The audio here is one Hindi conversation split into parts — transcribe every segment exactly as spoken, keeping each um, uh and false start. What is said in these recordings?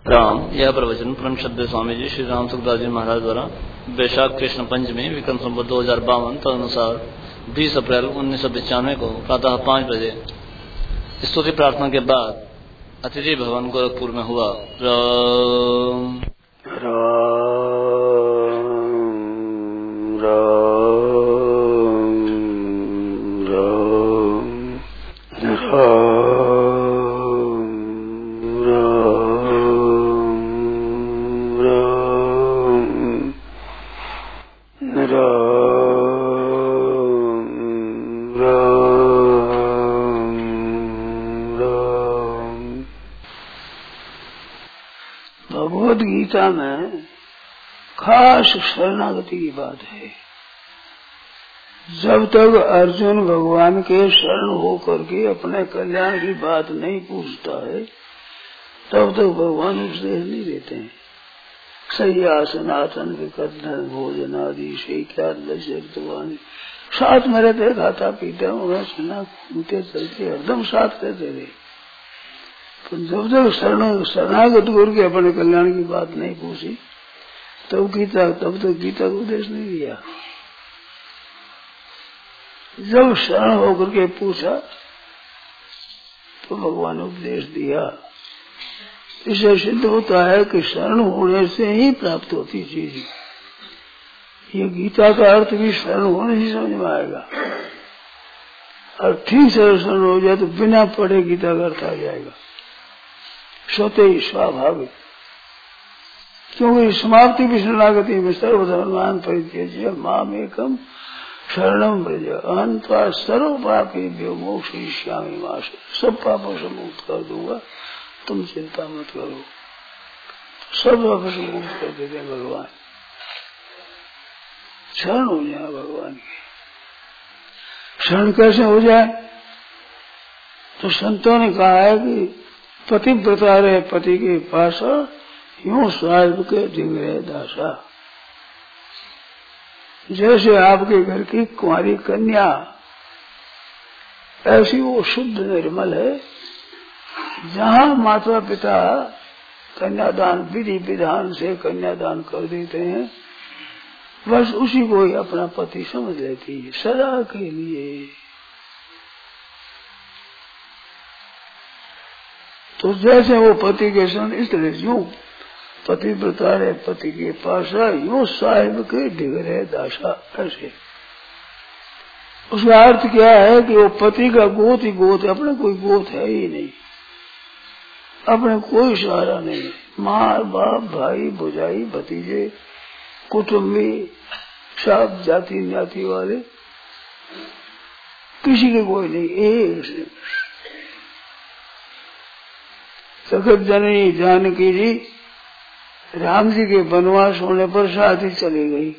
राम यह प्रवचन परम श्रद्धेय स्वामी जी श्री राम सुखदास जी महाराज द्वारा वैशाख कृष्ण पंचमी विक्रम संवत दो हजार बावन तदनुसार बीस अप्रैल उन्नीस सौ पचानवे को प्रातः पाँच बजे स्तुति प्रार्थना के बाद अतिथि भवन गोरखपुर में हुआ। राम गीता में खास शरणागति की बात है। जब तक अर्जुन भगवान के शरण होकर के अपने कल्याण की बात नहीं पूछता है तब तक भगवान उपदेश नहीं देते हैं। सैया सनातन विकथन भोजन आदि से क्या लक्ष्य साथ में रहते खाता पीते उन्हें सुना घूमते चलते हरदम साथ रहते रहे। तो जब तक शरण शरणागत करके अपने कल्याण की बात नहीं पूछी तब गीता तब तक गीता को उपदेश नहीं दिया। जब शरण होकर के पूछा तो भगवान ने उपदेश दिया। इससे सिद्ध होता है कि शरण होने से ही प्राप्त होती चीज। ये गीता का अर्थ भी शरण होने से समझ में आएगा और ठीक से शरण हो जाए तो बिना पढ़े गीता का अर्थ आ जाएगा स्वतः ही स्वाभाविक। क्योंकि समाप्ति भी शरणागति में सर्वधर्मान परित्यज्य माम एकम शरणम व्रज अहंत्वा सर्व पापेभ्यो मोक्षयिष्यामि मा शरणं। सब पापों से मुक्त कर दूंगा, तुम चिंता मत करो। सब पापों से मुक्त कर देते हैं भगवान। शरण हो जाए भगवान की। शरण कैसे हो जाए? तो संतों ने कहा है कि पतिव्रता रहे पति के पास यूं साहिब के दिग्रह दासा। जैसे आपके घर की कुंवारी कन्या ऐसी वो शुद्ध निर्मल है। जहाँ माता पिता कन्यादान विधि विधान से कन्यादान कर देते हैं बस उसी को ही अपना पति समझ लेती है सदा के लिए। तो जैसे वो पति के सन इस तरह यूं पतिव्रता रहे पति के पास यूं साहिब के डिगरे दासा। ऐसे उसका अर्थ क्या है कि वो पति का गोत ही गोत है, अपने कोई गोत है ही नहीं, अपने कोई सहारा नहीं। माँ बाप भाई भुजाई भतीजे कुटुम्बी सब जाति न्याति वाले किसी के कोई नहीं। एक सखत जननी जानकी जी राम जी के वनवास होने पर साथ ही चली गई।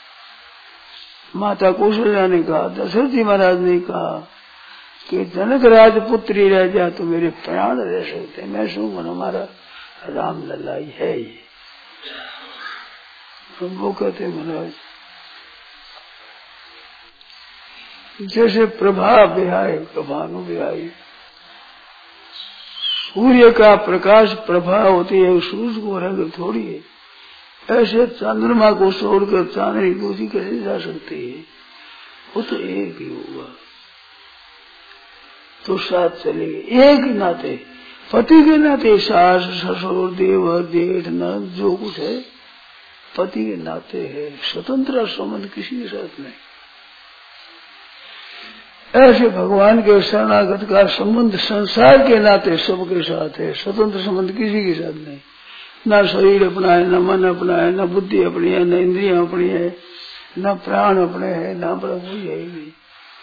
माता कौशल्या ने कहा, दशरथ जी महाराज ने कहा कि जनक राज पुत्री रह जा तो मेरे प्राण रह सकते। मैं शू मन हमारा राम ललाई है ही। वो कहते महाराज जैसे प्रभा बिहाय प्रभानु बिहाई, सूर्य का प्रकाश प्रभा होती है, सूरज को रंग थोड़ी है। ऐसे चंद्रमा को छोड़कर चांदनी दूसरी कैसे जा सकती है? वो तो एक ही होगा। तो साथ चलेगी एक ही नाते, पति के नाते सास ससुर देवर जेठ नंद जो कुछ है पति के नाते है। स्वतंत्र संबंध किसी के साथ नहीं। ऐसे भगवान के शरणागत का संबंध संसार के नाते सबके साथ है, स्वतंत्र संबंध किसी के साथ नहीं। न शरीर अपना है, न मन अपना है, न बुद्धि अपनी है, न इंद्रियां अपनी है, न प्राण अपने है, न प्रभु है ही नहीं।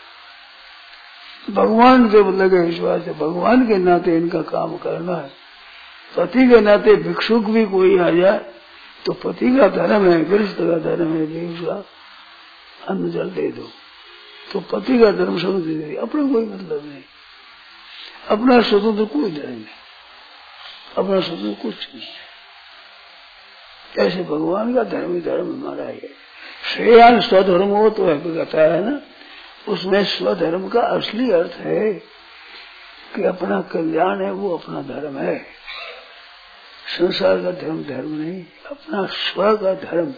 भगवान के लगे विश्वास है, भगवान के नाते इनका काम करना है। पति के नाते भिक्षुक भी कोई आ जाए तो पति का धर्म है, गृहस्थ का धर्म है भी उसका अन्न जल दे दो, तो पति का धर्म समझ दे। अपना कोई मतलब नहीं, अपना स्वतंत्र कोई धर्म नहीं, अपना स्वतंत्र कुछ नहीं। ऐसे भगवान का धर्म ही धर्म हमारा है। श्रेयान स्वधर्म हो तो कहता है ना, उसमें स्वधर्म का असली अर्थ है कि अपना कल्याण है वो अपना धर्म है। संसार का धर्म धर्म नहीं, अपना स्व का धर्म।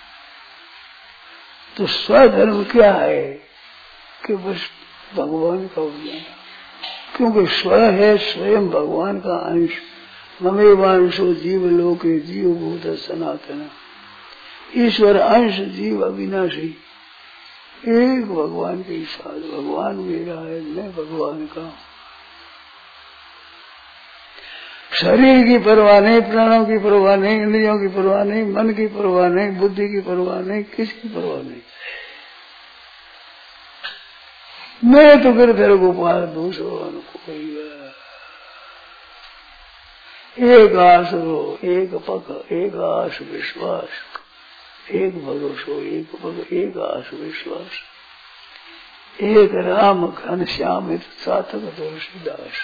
तो स्वधर्म क्या है कि बस भगवान का हो जाना, क्योंकि स्व है स्वयं भगवान का अंश। ममेवांशो जीव लोके जीव भूत सनातन, ईश्वर अंश जीव अविनाशी। एक भगवान के साथ, भगवान मेरा है, मैं भगवान का। शरीर की परवाह नहीं, प्राणों की परवाह नहीं, इंद्रियों की परवाह नहीं, मन की परवाह नहीं, बुद्धि की परवाह नहीं, किसकी परवाह नहीं। मैं तो गिरधर गोपाल दूसरों कोई एक आसरो, एक पक, एक आस विश्वास, एक भरोसो, एक पग, एक आस विश्वास, एक राम घन श्याम साधक तुलसीदास।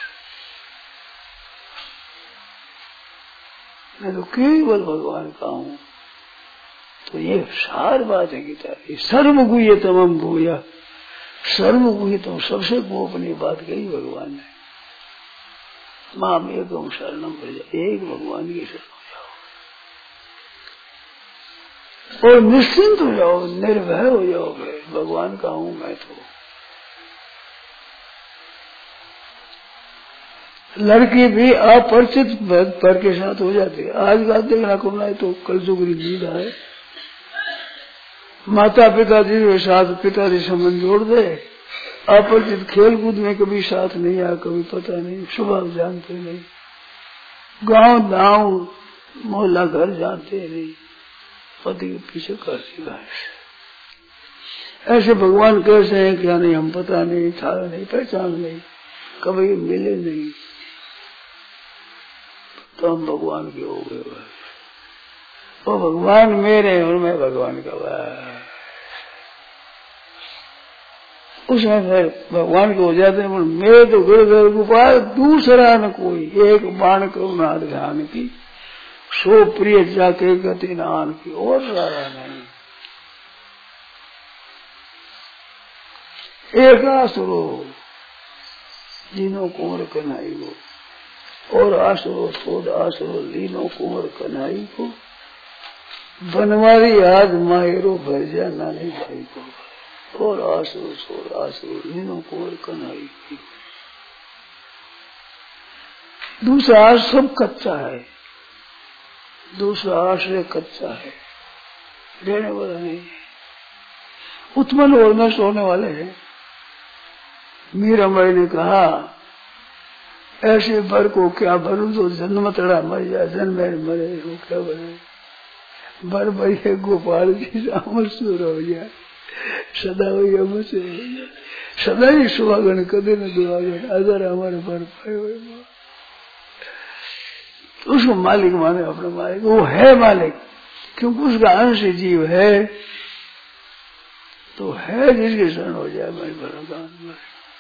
मैं तो केवल भगवान का हूँ। तो ये सार बात है गीता की। सर्व गुह्य तमम भूया, सर्व गुह्य तुम सबसे गोपनीय बात कही भगवान ने। माम एकम शरणम प्रजा, एक भगवान की शरण हो जाओ और निश्चिंत हो जाओ, निर्भय हो जाओ। भगवान का हूँ मैं तो। लड़की भी अपरिचित पर के साथ हो जाती है। आज का देखना करना है तो कल जुगरी जीत है। माता पिता जी के साथ पिताजी संबंध जोड़ दे, अपरिचित खेल कूद में कभी साथ नहीं आया, कभी पता नहीं, स्वभाव जानते नहीं, गांव गांव मोहल्ला घर जानते नहीं, पति के पीछे करती भाई। ऐसे भगवान कैसे हैं क्या नहीं, हम पता नहीं, था नहीं, पहचान नहीं, कभी मिले नहीं, तो हम भगवान के हो गए। वो भगवान मेरे और मैं भगवान का भाई। उसमें फिर भगवान के हो जाते हैं। मेरे तो गिरधर गोपाल दूसरा न कोई, एक बाण करुणा ध्यान की, सो प्रिय जाके गति नान की, और सारा नहीं। एक आसुरो लीनो कुंवर कन्हई को, और आसुरो सोद आसुरो लीनो कुंवर कन्हई को, बनवारी आज माहिरो भरजा नानी भाई को, और आसुरो सोद आसुरो लीनो कुंवर कन्हई की। दूसरा आश्रय सब कच्चा है, दूसरा आश्रय कच्चा है, रहने वाला नहीं, उत्पन्न और नष्ट होने वाले हैं। मीरा माई ने कहा ऐसे बर को क्या भरू, तो जन्म तड़ा मर जाए, जन्म मरे हो क्या भरे। बर भैया गोपाल जी अमर सुर हो जाए, सदा वही अमर से हो जाए, सदा ही सुहागन कदे न दुआगन, अगर हमारे बर पाए हुए। तो उसको मालिक माने, अपना मालिक, वो है मालिक, क्योंकि उसका अंश जीव है। तो है जिसके शरण हो जाए, मैं भरोसा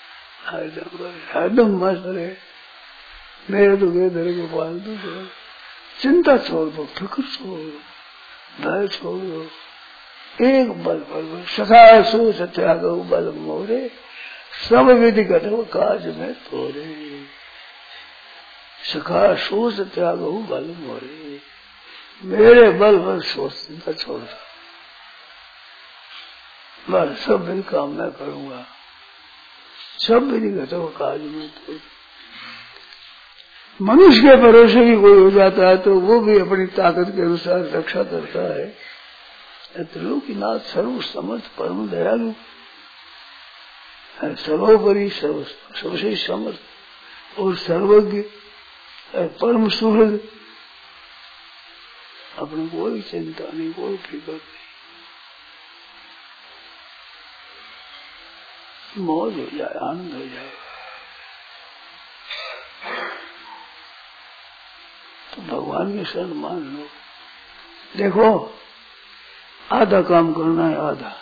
हरदम मस्त रहे। मेरे तो गिरधर गोपाल तो चिंता छोड़ दो, फिक्र छोड़ दो, भय छोड़ दो, एक बल बल सखा सो सत्याग बल मोरे, सब विधि घटो काज में तोरे। सखा सो सत्याग बल मोरे, मेरे बल बल सोच चिंता छोड़ दो, बस सब विधि काम मैं करूंगा, सब विधि घटो काज में तोरे। मनुष्य के भरोसे भी कोई हो जाता है तो वो भी अपनी ताकत के अनुसार रक्षा करता है। त्रिलोकीनाथ सर्व समर्थ परम दयालु, सर्वोपरि सर्व सबसे समर्थ और सर्वज्ञ, परम सुहृद। अपने कोई चिंता नहीं, कोई फिक्र नहीं, मौज हो जाए, आनंद हो जाए। तो भगवान की शरण मान लो। देखो आधा काम करना है, आधा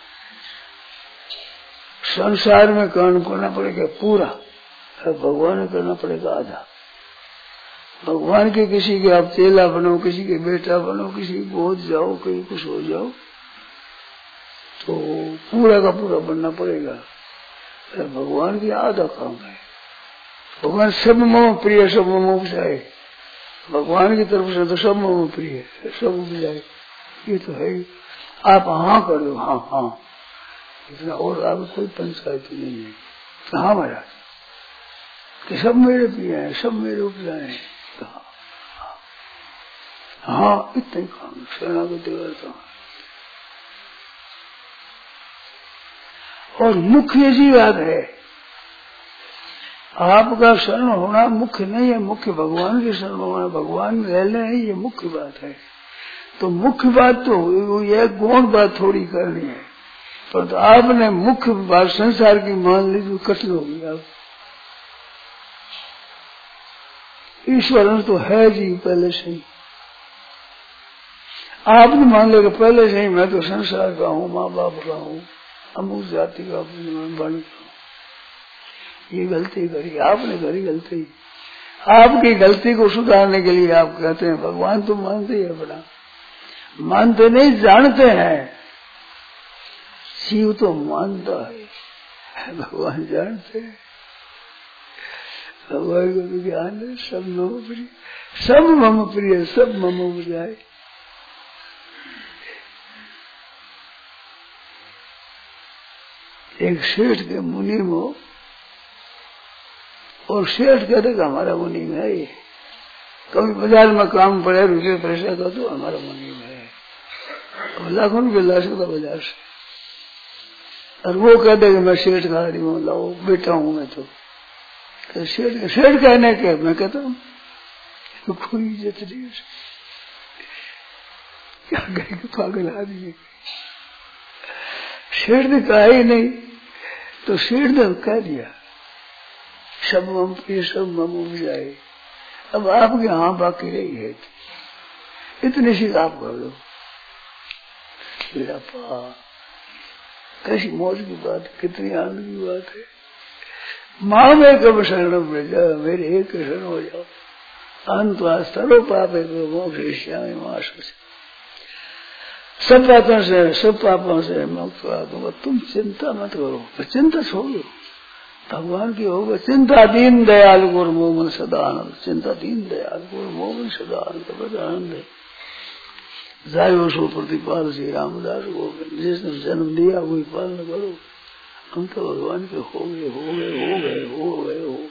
संसार में काम करना पड़ेगा पूरा, और भगवान में करना पड़ेगा आधा। भगवान के किसी के आप चेला बनो, किसी के बेटा बनो, किसी के गोद जाओ, कहीं कुछ हो जाओ, तो पूरा का पूरा बनना पड़ेगा। भगवान की आधा काम है। भगवान सब मम प्रिय सब मम उपजाए, भगवान की तरफ से तो सब मम प्रिय है, सब उपजाए, ये तो है ही। आप हाँ कर दो, हाँ हाँ, इतना और आप कोई पंचायत नहीं है। कहा महाराज कि सब मेरे प्रिय हैं, सब मेरे उपजाए हैं, कहा हाँ इतने काम शरणागति करता। और मुख्य ऐसी बात है, आपका शरण होना मुख्य नहीं है, मुख्य भगवान के शरण होना, भगवान में रहना है, ये मुख्य बात है। तो मुख्य बात तो ये गौण बात थोड़ी करनी है, पर तो आपने मुख्य बात संसार की मान ली तो कठिन होगी। आप ईश्वर तो है जी पहले से ही, आपने मान लेगा पहले से ही मैं तो संसार का हूँ, माँ बाप का हूँ, अमुक जाति का बन का, ये गलती करी आपने, करी गलती। आपकी गलती को सुधारने के लिए आप कहते हैं भगवान तो मानते ही है, बड़ा मानते नहीं जानते हैं। शिव तो मानता है, भगवान जानते हैं, भगवान को भी ज्ञान है। सब मम प्रिय, सब मम प्रिय, सब मम उपजाए। एक सेठ के मुनि में, और सेठ कहते कि हमारा मुनि में है, ये कभी बाजार में काम पड़े रुपये पैसा का तो हमारा मुनि में है, अब लाखों रुपये ला सकता बाजार से। और वो कहते कि मैं सेठ का आदमी हूँ, लाओ बेटा हूँ मैं तो, तो सेठ सेठ कहने के मैं कहता हूँ तो कोई इज्जत नहीं है, क्या कहेंगे पागल आदमी। सेठ ने कहा ही नहीं, तो सेठ ने कह दिया सब मम प्रिय, सब मम उपजाए। अब आपके यहाँ बाकी रही है, इतनी सी आप कर दो। कैसी मौज की बात, कितनी आनंद की बात है। माँ में कब शरण में जाओ, मेरे एक शरण हो जाओ, अंत सर्व पाप मोक्ष मास। सब पापों से, सब पापों से मुक्त करा दूंगा, तुम चिंता मत करो, चिंता छोड़ो, भगवान की होगा। चिंता दीन दयाल गुरु मोमन सदा आनंद, चिंता दीन दयाल गुरु मोमन सदा आनंद, बड़ा आनंद है। जायो सो प्रतिपाल श्री रामदास गोविंद, जिसने जन्म दिया वही पालन करो। हम तो भगवान के हो गए हो गए हो गए हो गए हो गए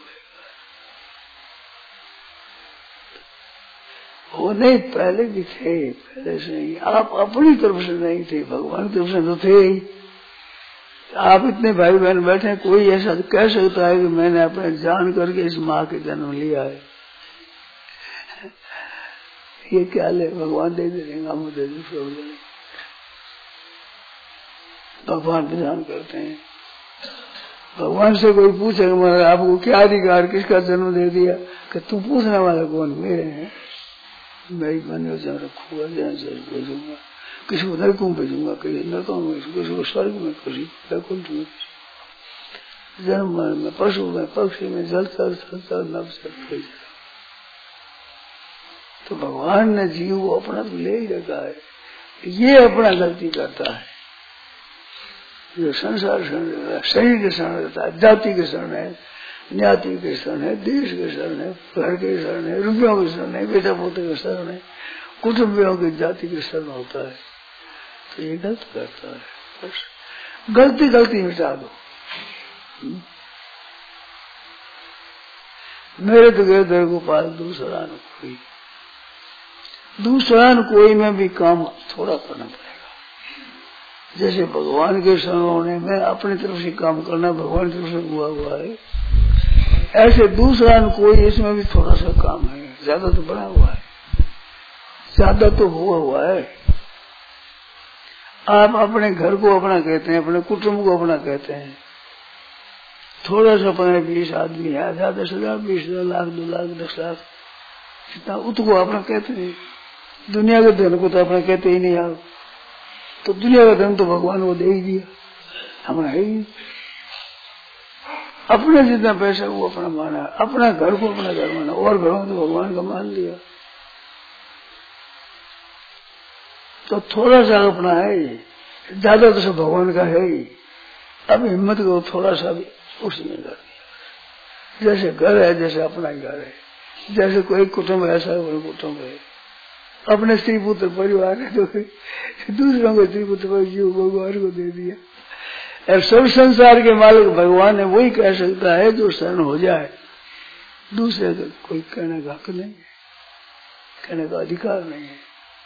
वो नहीं, पहले भी थे, पहले से ही। आप अपनी तरफ से नहीं थे, भगवान की तरफ से तो थे ही। आप इतने भाई बहन बैठे, कोई ऐसा कह सकता है कि मैंने अपने जान करके इस माँ के जन्म लिया है, ये क्या ले, भगवान दे देंगे, हम दे देंगे, भगवान विधान करते हैं। भगवान से कोई पूछे कि आपको क्या अधिकार, किसका जन्म दे दिया, कि तू पूछने वाला कौन, मेरे हैं, मेरी मन जहाँ रखूंगा, जहाँ से भेजूंगा, किसी को नरकों में भेजूंगा, किसी नरकों में, किसी को स्वर्ग में, किसी वैकुंठ में, जन्म में, पशु में, पक्षी में, जल चल थल चल नभ चल भेज। तो भगवान ने जीव को अपना तो ले ही रखा है, ये अपना गलती करता है। जो संसार शरण रहता है, शरीर के शरण रहता है, जाति के शरण है, ज्ञाति के शरण है, देश के शरण है, घर के शरण है, रुपयों के शरण है, बेटा पोते के शरण है, कुटुंबियों की जाति के शरण होता है, तो ये गलत करता है। बस गलती गलती मिटा दो। मेरे तो गए दर गोपाल दूसरा न कोई, दूसरा न कोई में भी काम थोड़ा करना पड़ेगा। जैसे भगवान के शरण होने में अपनी तरफ से काम करना भगवान की तरफ से हुआ हुआ है, ऐसे दूसरा न कोई इसमें भी थोड़ा सा काम है, ज्यादा तो बड़ा हुआ है, ज्यादा तो हुआ हुआ है। आप अपने घर को अपना कहते हैं, अपने कुटुंब को अपना कहते हैं, थोड़ा सा पंद्रह बीस आदमी है, हजार दस हजार बीस हजार लाख दो लाख दस लाख इतना उसको अपना कहते हैं। दुनिया के धन को तो अपना कहते ही नहीं आप, तो दुनिया का धन तो भगवान को दे ही दिया, हमारा है ही। अपने जितना पैसा वो अपना माना, अपना घर को अपना घर माना, और घरों तो भगवान का मान लिया। तो थोड़ा सा अपना है ही, ज्यादा तो सब भगवान का है ही। अब हिम्मत को थोड़ा सा भी उसी में कर दिया। जैसे घर है, जैसे अपना ही घर है, जैसे कोई कुटुंब ऐसा कोई कुटुंब है, अपने स्त्री पुत्र परिवार है तो दूसरों को स्त्री पुत्र जीव भगवान को दे दिया। और सब संसार के मालिक भगवान है, वही कह सकता है जो शरण हो जाए। दूसरे का कोई कहने का हक नहीं है, कहने का अधिकार नहीं है।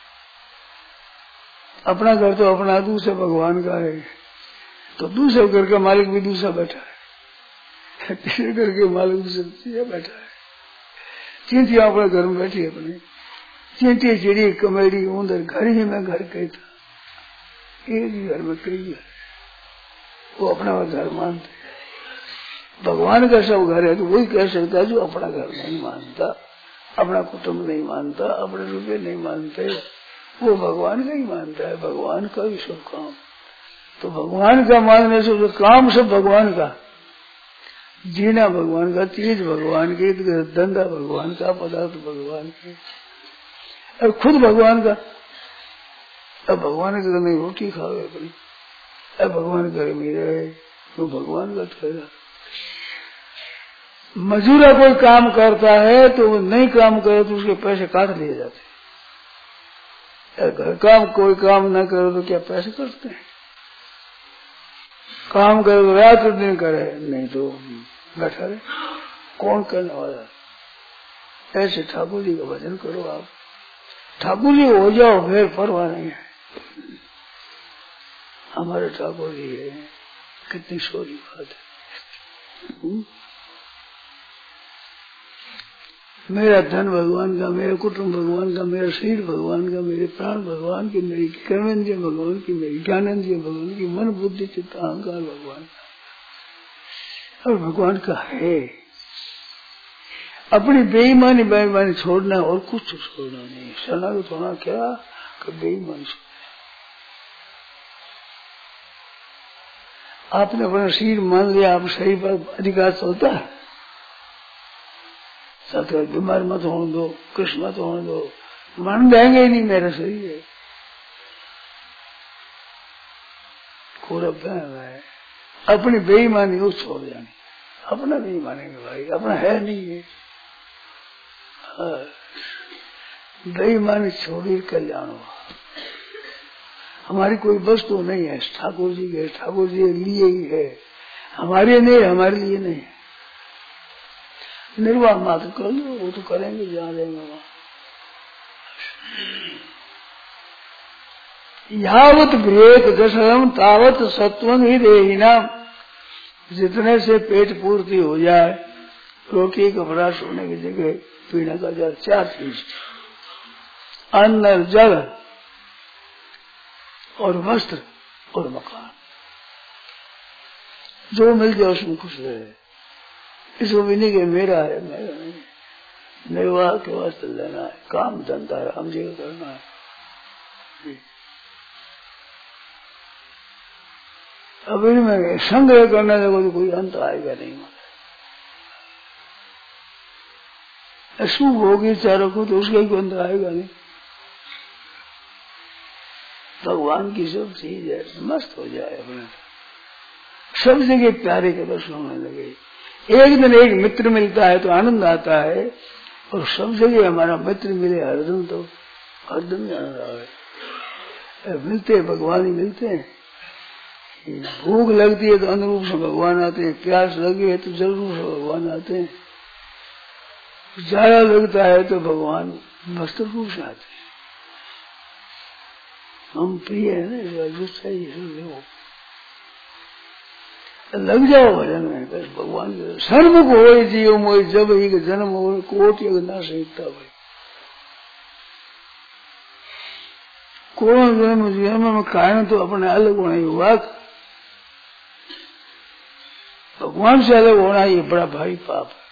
अपना घर तो अपना, दूसरे भगवान का है, तो दूसरे घर का मालिक भी दूसरा बैठा है, तीसरे घर के मालिक दूसरा बैठा है। चींटियां अपने घर में बैठी अपने, चींटी चिड़ी कमेड़ी उधर घर ही में घर कई था, एक ही घर में कई घर, वो अपना घर मानते। भगवान का सब घर है तो वही कह सकता है जो अपना घर नहीं मानता, अपना कुटुंब नहीं मानता, अपने रुपये नहीं मानते, वो भगवान का ही मानता है, भगवान का ही सब काम। तो भगवान का मानने से जो काम सब भगवान का, जीना भगवान का, चीज भगवान की, धंधा भगवान का, पदार्थ भगवान के, और खुद भगवान का। अब भगवान के घर में रोटी खावे अपनी, अब भगवान घर में रहे तो भगवान का ठहरा। मजूरा कोई काम करता है तो वो नहीं काम करे तो उसके पैसे काट लिए जाते हैं। घर काम कोई काम ना करे तो क्या पैसे कटते हैं? काम करे तो रात दिन करे, नहीं तो बैठा रहे। कौन करने वाला? ऐसे ठाकुर जी का भजन करो आप, ठाकुर जी हो जाओ, फिर परवाह नहीं है। हमारे ठाकुर जी है, कितनी सोरी बात है। मेरा धन भगवान का, मेरा कुटुंब भगवान का, मेरा शरीर भगवान का, मेरे प्राण भगवान की, मेरी कर्मेंद्रिय भगवान की, मेरी ज्ञानेंद्रिय भगवान की, मन बुद्धि चित्त अहंकार भगवान का, और भगवान का है। अपनी बेईमानी बेईमानी छोड़ना, और कुछ छोड़ना नहीं। शरणागत होना क्या कि बेईमानी छोड़ना। आपने अपना शरीर मान लिया, आप शरीर पर अधिकार चलता है। साथ बीमार मत होने दो, कृष्ण मत होने दो, मान देंगे ही नहीं मेरा शरीर है। कोरब है अपनी बेईमानी को छोड़ जानी, अपना नहीं मानेंगे भाई, अपना है नहीं है। बेईमानी छोड़ी कल्याण हुआ। हमारी कोई वस्तु नहीं है, ठाकुर जी के, ठाकुर जी लिए ही है, हमारे नहीं, हमारे लिए नहीं है। निर्वाह मात्र कर लो, वो तो करेंगे जहाँ जाएंगे वहां। यावत विवेक दशरम तावत सत्वं ही देहिना। जितने से पेट पूर्ति हो जाए, रोटी कपड़ा सोने की जगह पीने का जल, चार चीज, अन्न जल और वस्त्र और मकान, जो मिल जाए उसमें खुश रहे। इसको भी नहीं कि मेरा है, मेरा नहीं, निर्वाह के वास्ते लेना है, काम धंधा राम जी का करना है। अब इनमें संग्रह करने लगो तो कोई अंत आएगा नहीं। सुख होगी चारों को तो उसका ही अंत आएगा नहीं। भगवान की सब चीज है, मस्त हो जाए अपने, सब जगह प्यारे के दर्शन होने लगे। एक दिन एक मित्र मिलता है तो आनंद आता है, और सब जगह हमारा मित्र मिले हरदम, तो हरदम आनंद आए। मिलते भगवान ही मिलते हैं। भूख लगती है तो अनुरूप से भगवान आते हैं, प्यास लगी है तो जरूर से भगवान आते हैं, ज्यादा लगता है तो भगवान वस्त्र रूप से आते हैं। हम प्रिय है ना, जो सही हो लग जाओ भजन में, बस भगवान के सर्व को हो जीव मोह जब ही जन्म हो कोटि ना सकता भाई। कोण जन्म जन्म में कारण तो अपने अलग होना ही हुआ, भगवान से अलग होना ये बड़ा भारी पाप है।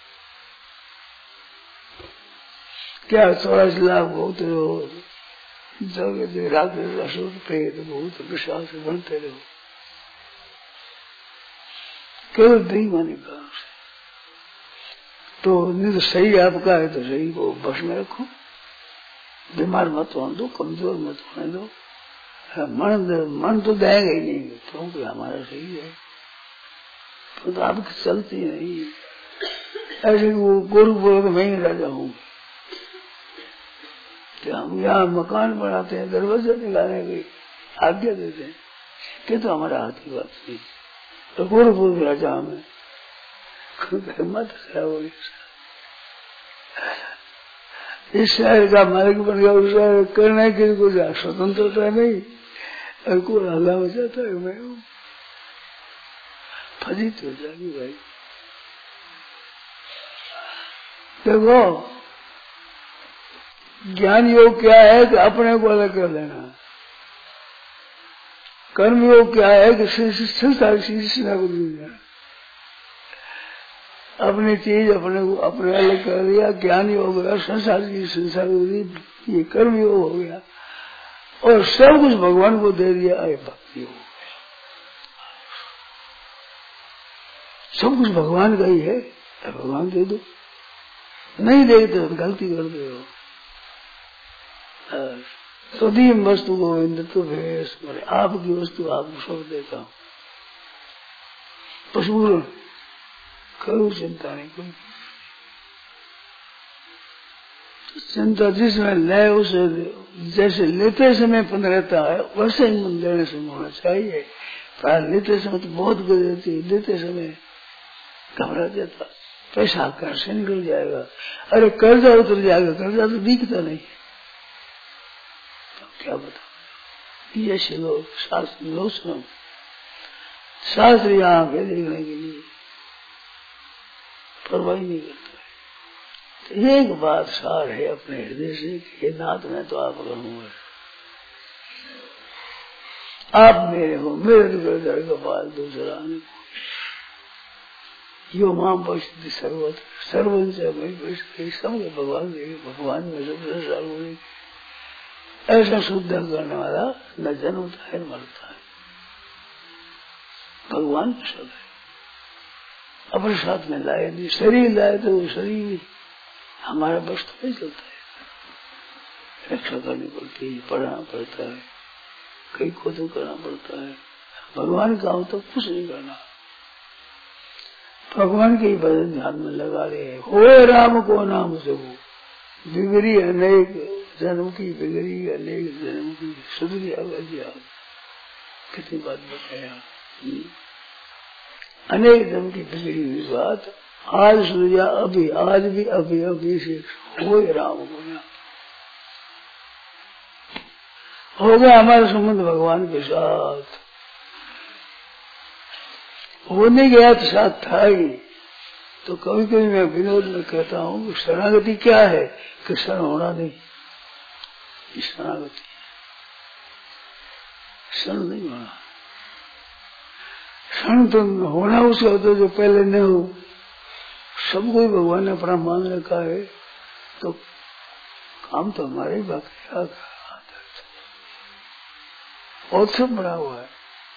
क्या चौरासी लाख बहुत रहो, जब रात असुर प्रेत बहुत विश्वास से बनते रहो, केवल बेईमानी कारण से। तो नहीं तो सही आपका है तो सही को बस में रखो, बीमार मत होने दो, कमजोर मत होने दो। मन मन तो देगा ही नहीं, क्योंकि हमारा सही है, तो आपकी चलती नहीं। ऐसे वो गोरखपुर में ही राजा हूँ कि हम यहाँ मकान बनाते हैं, दरवाजा निकालने की आज्ञा देते हैं कि तो हमारा हाथ की बात नहीं। तो गोरखपुर में राजा हमें मत खराब हो गई। इस शहर का मालिक बन गया, उस शहर करने की कुछ स्वतंत्रता नहीं और कोई हल्ला हो जाता है, मैं फजीत हो जाएगी भाई। देखो ज्ञान योग क्या है कि अपने को अलग कर लेना, कर्म योग क्या है कि संसार शिक्षा को देना। अपनी चीज अपने को अपने अलग कर दिया, ज्ञान योग हो गया, संसार की संसार को दी, ये कर्म योग हो गया और सब कुछ भगवान को दे दिया, अरे भक्ति योग हो गया। सब कुछ भगवान का ही है, भगवान दे दो, नहीं देते तो गलती कर दे हो। तो दी वस्तु गोविंद तो भेष, आपकी वस्तु आपको सब देता हूँ। पशु करो चिंता नहीं कोई, तो चिंता जिसमें ले उसे जैसे लेते समय पन रहता है वैसे ही मन लेने समय होना चाहिए। प्राण लेते समय तो बहुत गिर देती, लेते समय घबरा जाता, पैसा कर से निकल जाएगा, अरे कर्जा उतर जाएगा, कर्जा तो दिखता नहीं, तो क्या बता। ये लोग शास्त्र लो सुनो, शास्त्र यहाँ पे देखने के लिए परवाही नहीं करता है। तो एक बात सार है अपने हृदय से कि नाथ मैं तो आप रहूंगा, आप मेरे हो, मेरे तो का बाल दूसरा नहीं। यो मां बचती सर्वत्र सर्वन से मैं बचती समझे भगवान देगी, भगवान में सब संसार बोलेगी। ऐसा शुद्ध करने वाला न जन्मता है न मरता है, भगवान सब है। अपने साथ में लाए नहीं, शरीर लाए तो वो शरीर हमारा बस तो नहीं चलता है, रक्षा करनी पड़ती है, पढ़ना पड़ता है, कई को तो करना पड़ता है। भगवान का हो तो कुछ नहीं करना, भगवान के भजन ध्यान में लगा रहे हो। राम को नाम से वो बिगड़ी अनेक जन्म की, बिगड़ी अनेक जन्म की, सुधरी अवधिया कितनी बात बताया। अनेक जन्म की बिगड़ी हुई बात आज सुनिया, अभी आज भी अभी अभी से हो राम को नाम हो गया हमारा संबंध भगवान के साथ। होने गया तो साथ था ही। तो कभी कभी मैं विनोद में कहता हूँ कि शरणागति क्या है कि शरण होना नहीं, शरणागति शरण नहीं होना। शरण तो होना उसका होता जो पहले न हो, सबको ही भगवान ने अपना मान रखा है, तो काम तो हमारे ही बाकी और सब बना हुआ है।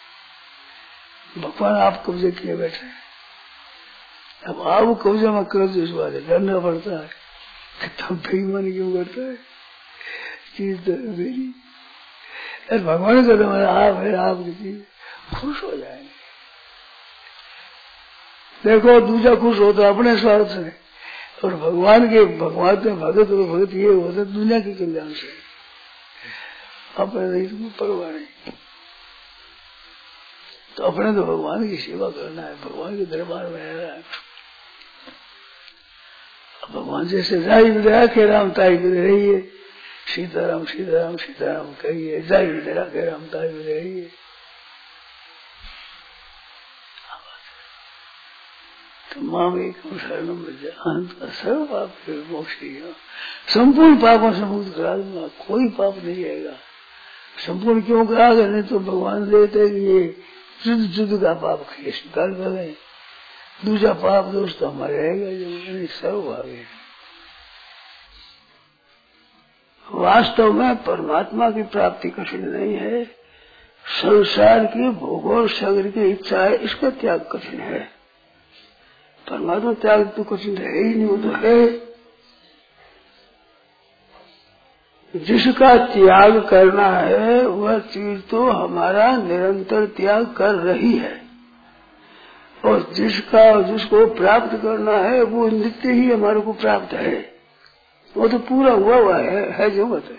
भगवान आप कब्जे किए बैठे हैं, अब आप कब्जे में कर दो, इस बात है डरना पड़ता है कि तब बेईमानी क्यों करता है, चीज तो मेरी। अरे भगवान का तुम्हारा आप है, आपकी चीज खुश हो जाएंगे। देखो दूसरा खुश होता है अपने स्वार्थ से, और भगवान के भगवान में भगत और भगत ये होता है दुनिया के कल्याण से, अपने परवाह नहीं। तो अपने तो भगवान की सेवा करना है, भगवान के दरबार में रहना है। भगवान जैसे जाई में राखे राम ताई में रहिए, सीताराम सीताराम सीताराम कहिए, जाई में राखे राम ताई में रहिए। तो माम एकम शरणम व्रज सर्व पाप मोक्ष, संपूर्ण पापों से मुक्त करा दूंगा, कोई पाप नहीं रहेगा। संपूर्ण क्यों करा, नहीं तो भगवान देते ये जुद जुद का पाप स्वीकार करें, दूसरा पाप दोष तो हमारे रहेगा जो सर्व आगे। वास्तव में परमात्मा की प्राप्ति कठिन नहीं है, संसार की भोगोल सागर की इच्छा है, इसका त्याग कठिन है। परमात्मा त्याग तो कठिन है ही नहीं, वो तो है। जिसका त्याग करना है वह चीज तो हमारा निरंतर त्याग कर रही है, और जिसका जिसको प्राप्त करना है वो नित्य ही हमारे को प्राप्त है, वो तो पूरा हुआ हुआ है, है जो बताए।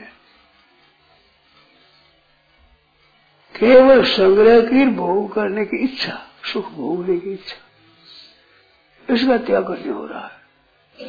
केवल संग्रह की भोग करने की इच्छा, सुख भोगने की इच्छा, इसका त्याग करने हो रहा है।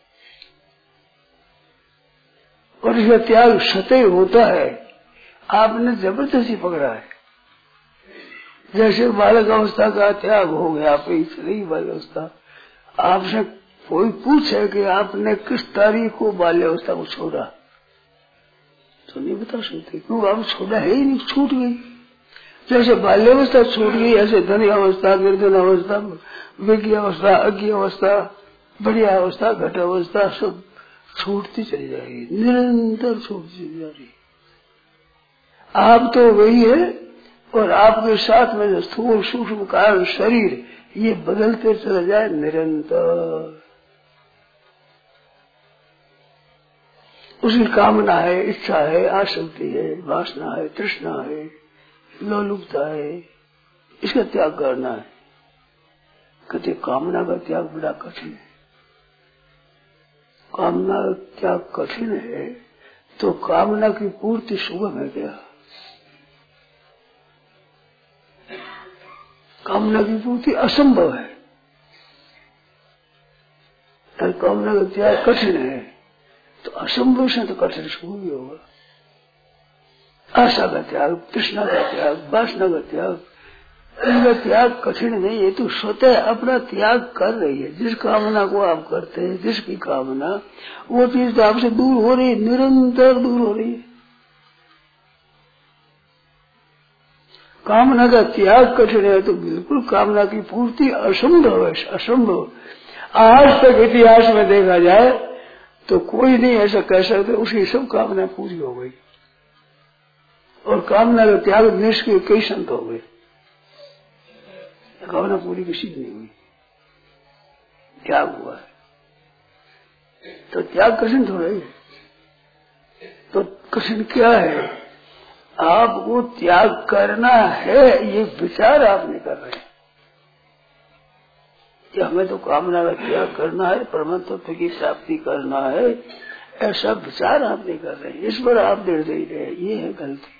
और इसका त्याग सतह होता है, आपने जबरदस्ती पकड़ा है। जैसे बालक अवस्था का त्याग हो गया, आप इतनी बालक अवस्था, आपसे कोई पूछे कि आपने किस तारीख को बाल्यावस्था को छोड़ा, तो नहीं बता सकते, क्यों आप छोड़ा है ही नहीं, छूट गई। जैसे बाल्यावस्था छूट गई, ऐसे धनी अवस्था, निर्धन अवस्था, विज्ञ अवस्था, अज्ञ अवस्था, बढ़िया अवस्था, घट अवस्था, सब छूटती चली जाएगी, निरंतर छूटती चली जा रही। आप तो वही है, और आपके साथ में जो स्थूल सूक्ष्म कारण शरीर, ये बदलते चले जाए निरंतर। उसकी कामना है, इच्छा है, आसक्ति है, वासना है, तृष्णा है, लोलुपता है, इसका त्याग करना है। कहते कामना का त्याग बड़ा कठिन है। कामना का त्याग कठिन है तो कामना की पूर्ति सुगम है क्या? कामना की पूर्ति असंभव है। अगर कामना का त्याग कठिन है तो असंभव से तो कठिन सुगम भी होगा। आशा का त्याग, तृष्णा का त्याग, वासना का त्याग, इनका त्याग कठिन नहीं है, तो स्वतः अपना त्याग कर रही है। जिस कामना को आप करते हैं, जिसकी कामना, वो चीज तो आपसे दूर हो रही है, निरंतर दूर हो रही है। कामना का त्याग कठिन है तो बिल्कुल कामना की पूर्ति असंभव है, असंभव। आज तक इतिहास में देखा जाए तो कोई नहीं ऐसा कह सकते उसकी सब कामना पूरी हो गई, और कामना का त्याग निष्क्रिय कई संत हो गए, कामना पूरी किसी की नहीं हुई, त्याग हुआ है। तो त्याग कठिन थोड़ा ही, तो कठिन क्या है? आपको त्याग करना है, ये विचार आप नहीं कर रहे कि हमें तो कामना का त्याग करना है, परमात्मा तत्व की प्राप्ति करना है, ऐसा विचार आप नहीं कर रहे। इस पर आप निर्दयी रहे, ये है गलती।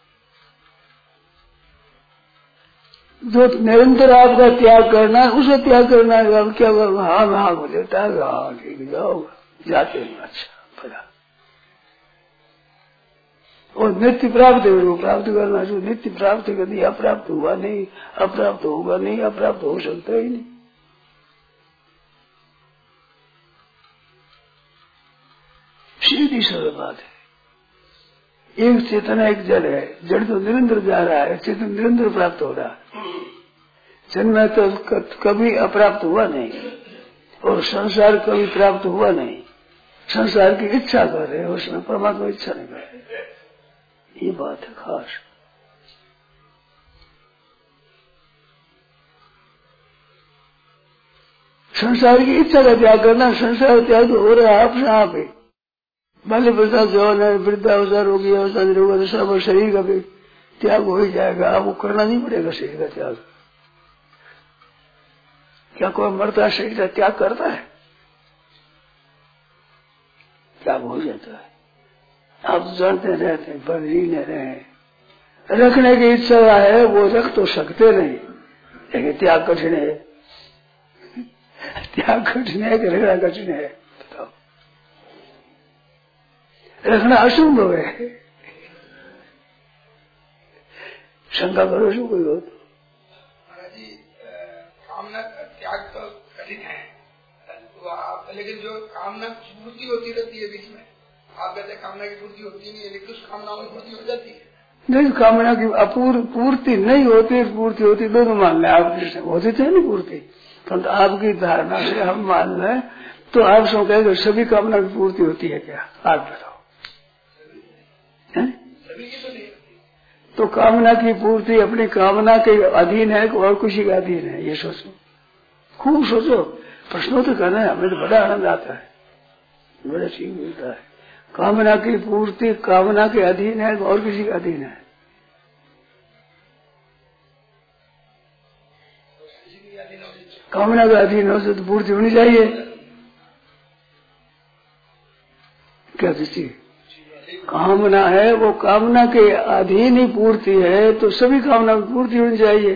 जो निरंतर आपका त्याग करना है उसे त्याग करना है। अब क्या हाँ हाँ बोले त्याग, हाँ ठीक जाओ, जाते हैं, अच्छा बड़ा। और नित्य प्राप्त है, प्राप्त करना जो नित्य प्राप्त कभी अप्राप्त हुआ नहीं, अप्राप्त होगा नहीं, अप्राप्त हो सकता ही नहीं। सीधी सरल बात है। एक चेतन है, एक जड़ है। जड़ तो निरंतर जा रहा है, चेतन निरंतर प्राप्त हो रहा है। जन्म तो कभी अप्राप्त हुआ नहीं, और संसार कभी प्राप्त हुआ नहीं। संसार की इच्छा कर रहे हैं, उसमें परमात्मा इच्छा नहीं कर रहे। ये बात है खास। संसार की इच्छा का त्याग करना, संसार त्याग तो हो रहा है आपसे आप ही। बाल्य अवस्था, जवान है, वृद्धावस्था, रोगी अवस्था, निरोग सब शरीर का भी त्याग हो ही जाएगा। आपको करना नहीं पड़ेगा शरीर का त्याग। क्या कोई मरता शरीर का त्याग करता है? त्याग हो जाता है। आप जानते रहते हैं, पर जीने रहे। रखने की इच्छा है वो रख तो सकते नहीं, लेकिन त्याग कठिन है। त्याग कठिन है कि रखना कठिन है? बताओ। रखना असंभव है। शंका करो जो कोई हो तो। कामना त्याग तो कठिन है, तो आप, लेकिन जो कामना पूर्ति होती रहती है बीच में, आप कहते कामना की पूर्ति होती नहीं है, लेकिन उस कामना में पूर्ति हो जाती है। नहीं, कामना की अपूर्व पूर्ति नहीं होती, पूर्ति होती, दोनों मान लें। आप होती तो नहीं पूर्ति, परंतु आपकी धारणा से हम मान लें तो आप सब कहेंगे सभी कामना की पूर्ति होती है क्या? आप बताओ। तो कामना की पूर्ति अपनी कामना के अधीन है और किसी के अधीन है? ये सोचो, खूब सोचो। प्रश्नोत्तर करना है, हमें तो बड़ा आनंद आता है, बड़ा ठीक मिलता है। कामना की पूर्ति कामना के अधीन है और किसी के अधीन है? किसी के अधीन कामना का अधीन हो तो पूर्ति होनी चाहिए। क्या दृष्टि कामना है वो कामना के अधीन ही पूर्ति है, तो सभी कामना की पूर्ति होनी चाहिए।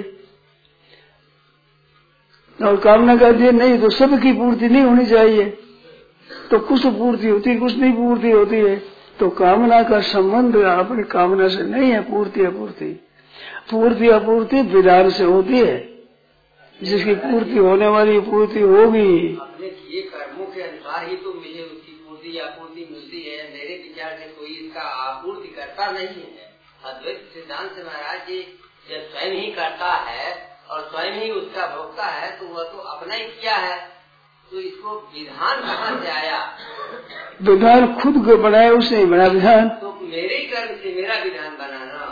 और कामना का अधीन नहीं तो सबकी पूर्ति नहीं होनी चाहिए। तो कुछ पूर्ति होती है, कुछ नहीं पूर्ति होती है। तो कामना का संबंध अपनी कामना से नहीं है। पूर्ति अपूर्ति पूर्ति अपूर्ति विधान से होती है। जिसकी पूर्ति होने वाली पूर्ति होगी। अपने किए कर्मों के अनुसार ही तो मुझे उसकी पूर्ति आपूर्ति मिलती है। मेरे विचार से कोई इसका आपूर्ति करता नहीं है। अद्वैत सिद्धांत से महाराज जी जब स्वयं ही करता है और स्वयं ही उसका भोगता है तो वह तो अपना ही किया है। तो इसको विधान कहाँ से आया? विधान खुद को बनाया, उसने ही बना विधान। तो मेरे ही कर्म से मेरा विधान बनाना।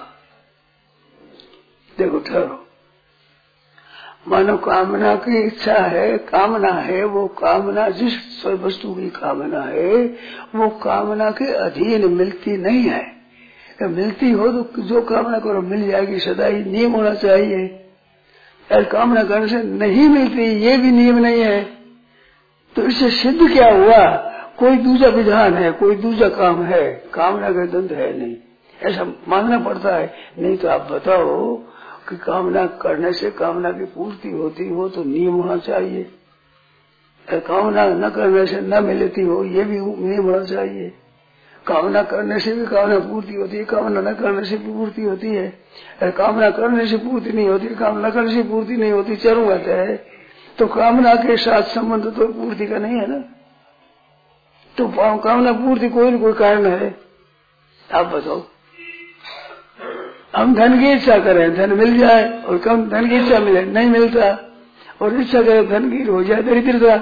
देखो ठहरो, मानो कामना की इच्छा है, कामना है, वो कामना जिस वस्तु की कामना है वो कामना के अधीन मिलती नहीं है। तो मिलती हो तो जो कामना करो मिल जाएगी, सदा ही नियम होना चाहिए। और कामना करने से नहीं मिलती ये भी नियम नहीं है। तो इससे सिद्ध क्या हुआ? कोई दूसरा विधान है, कोई दूसरा काम है, कामना का द्वंद्व है नहीं, ऐसा मानना पड़ता है। नहीं तो आप बताओ कि कामना करने से कामना की पूर्ति होती हो तो नियम होना चाहिए। कामना न करने से न मिलती हो ये भी नियम होना चाहिए। कामना करने से भी कामना पूर्ति होती है, कामना न करने से भी पूर्ति होती है। कामना करने से पूर्ति नहीं होती, कामना करने से पूर्ति नहीं होती, चारों बात है। तो कामना के साथ संबंध तो पूर्ति का नहीं है ना। तो कामना पूर्ति कोई न कोई कारण है। आप बताओ, हम धन की इच्छा करें धन मिल जाए और कम धन की इच्छा मिले नहीं मिलता, और इच्छा करें धन की हो जाए दरिद्रता।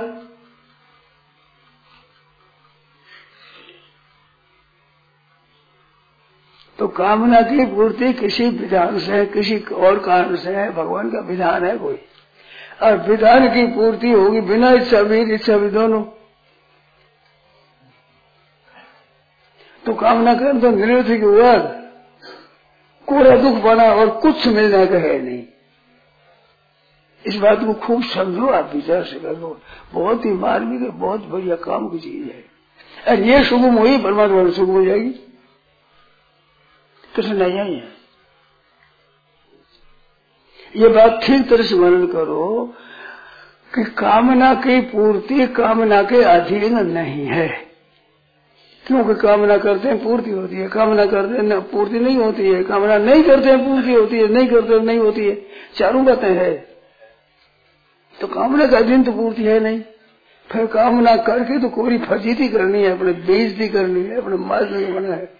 तो कामना की पूर्ति किसी विधान से, किसी और कारण से है, भगवान का विधान है कोई। और विधान की पूर्ति होगी बिना इच्छा भी, इच्छा भी दोनों। तो कामना करें तो निरर्थक हुआ, कोरा दुख बना और कुछ मिलने का है नहीं। इस बात को खूब समझो, आप विचार से करो। बहुत ही मार्मिक, बहुत बढ़िया काम की चीज है। और ये सुगम हुई परमात्मा सुगम हो जाएगी, कृष्ण नहीं है। ये बात ठीक तरह से वर्णन करो कि कामना की पूर्ति कामना के अधीन नहीं है। क्योंकि कामना करते हैं पूर्ति होती है, कामना करते हैं पूर्ति नहीं होती है, कामना नहीं करते हैं पूर्ति होती है, नहीं करते नहीं होती है, चारों बातें हैं। तो कामना का अधीन तो पूर्ति है नहीं। फिर कामना करके तो कोई फजीती करनी है, अपने बेइज्जती करनी है, अपने माल नहीं बना है,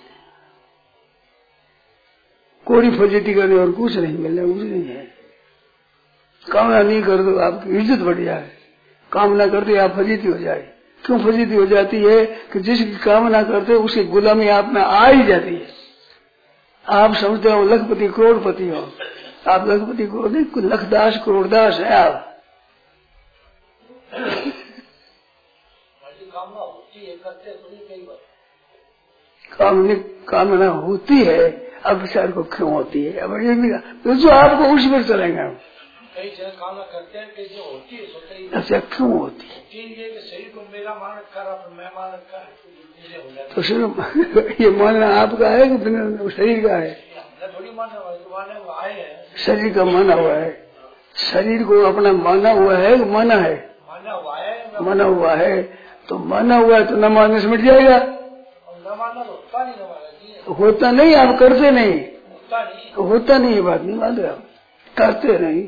कोई फजीती करनी और कुछ नहीं मिलना, कुछ नहीं है। कामना नहीं कर दो आपकी इज्जत बढ़ जाए, कामना करते आप फजीती हो जाए। क्यों फजीती हो जाती है? कि जिसकी कामना करते उसकी गुलामी आप में आ ही जाती है। आप समझते हो लखपति करोड़पति हो, आप लखपति करोड़ नहीं, लखदास करोड़दास है आप। कामना कामना होती है, अब विचार को क्यों होती है? अब ये भी तो जो आपको उसी पर चलेंगे हम। कई जगह कामना करते हैं कि जो होती है सो अच्छा क्यों होती है? शरीर को मेरा मान रखा है, मैं मान रखा है, तो सिर्फ ये मानना आपका है कि बिना शरीर का है? थोड़ी माना हुआ है, शरीर का माना हुआ है। शरीर को अपना माना हुआ है कि माना है? माना हुआ है। माना हुआ है तो माना हुआ है तो न मानने से मिट जाएगा। न मानना होता नहीं, हमारा होता नहीं, आप करते नहीं, होता नहीं, तो होता नहीं ये बात नहीं मानते आप, करते नहीं।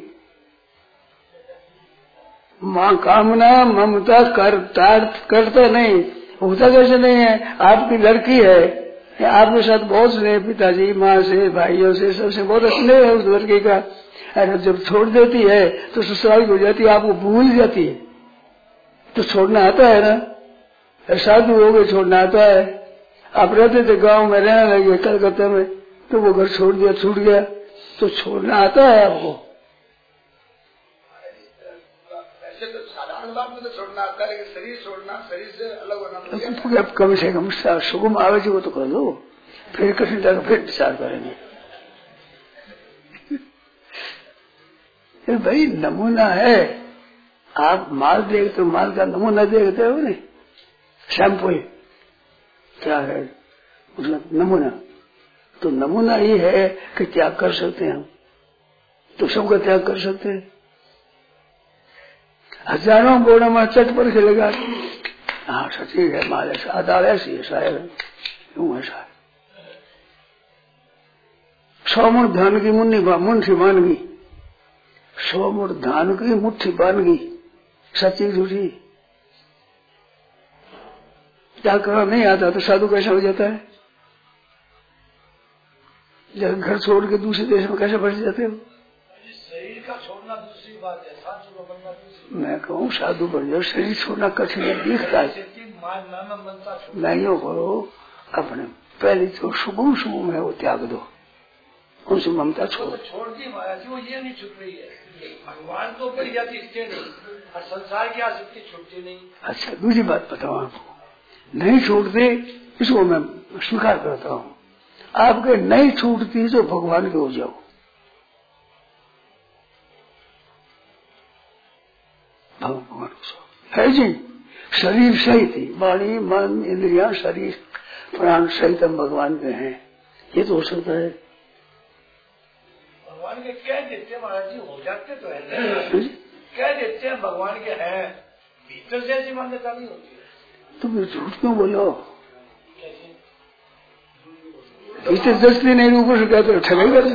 मां कामना ममता करता करता नहीं, होता कैसे नहीं है? आपकी लड़की है, आपके साथ बहुत स्नेह, पिताजी माँ से भाइयों से सबसे बहुत स्नेह है उस लड़की का। अरे जब छोड़ देती है तो ससुराल हो जाती है, आपको भूल जाती है। तो छोड़ना आता है ना, शादी हो गई छोड़ना आता है। आप रहते थे गांव में, रहने लगे कलकत्ता में, तो वो घर छोड़ दिया, छूट गया, तो छोड़ना आता है आपको। तो साधारण बात में तो छोड़ना आता है, लेकिन शरीर छोड़ना, शरीर से अलग होना अब कम से कम सुगम आवे जी वो तो कर लो, फिर कठिनता का फिर विचार करेंगे। भाई नमूना है आप माल देखते हो, माल का नमूना देखते हो नहीं, शैम्पू क्या है मतलब नमूना, तो नमूना ये है कि त्याग कर सकते हैं हम, तो सबका त्याग कर सकते हैं। हजारों बोड़ा में चट पर खेलेगा, हाँ सच्ची है माल ऐसा, आधार ऐसी है शायद, यूं ऐसा है। सौ मुठ धान की मुन्नी मुट्ठी बांध गई, सौ मुठ धान की मुट्ठी बांध गई, सच्ची झूठी। क्या करना नहीं आता तो साधु कैसा हो जाता है? जब घर छोड़ के दूसरे देश में कैसे बढ़ जाते हो? शरीर का छोड़ना दूसरी बात है, साधु को बनना दूसरी। मैं कहूँ साधु बन जाओ, शरीर छोड़ना कठिन दिखता है। मैं यो करो, अपने पहले जो सुगम सुगम है वो त्याग दो, उनसे ममता छोड़ो। छोड़ दी महाराज, वो ये नहीं छूट रही है, भगवान तो बढ़ जाती इसके नहीं, और संसार की आसक्ति छूटती नहीं। अच्छा दूसरी बात बताओ आपको, नहीं छूटते इसको मैं स्वीकार करता हूँ, आपके नहीं छूटती तो भगवान के हो जाओ। भगवान है जी, शरीर सही थी, वाणी मन इंद्रिया शरीर प्राण सहित हम भगवान के हैं, ये तो हो सकता है। भगवान के कह देते महाराज जी, हो जाते तो है, कह देते हैं भगवान के हैं, भीतर से ऐसी मान्यता नहीं होती है। तुम झूठ क्यों बोलो? भीतर दृष्टि नहीं, ऊपर से कहते ठगाई कर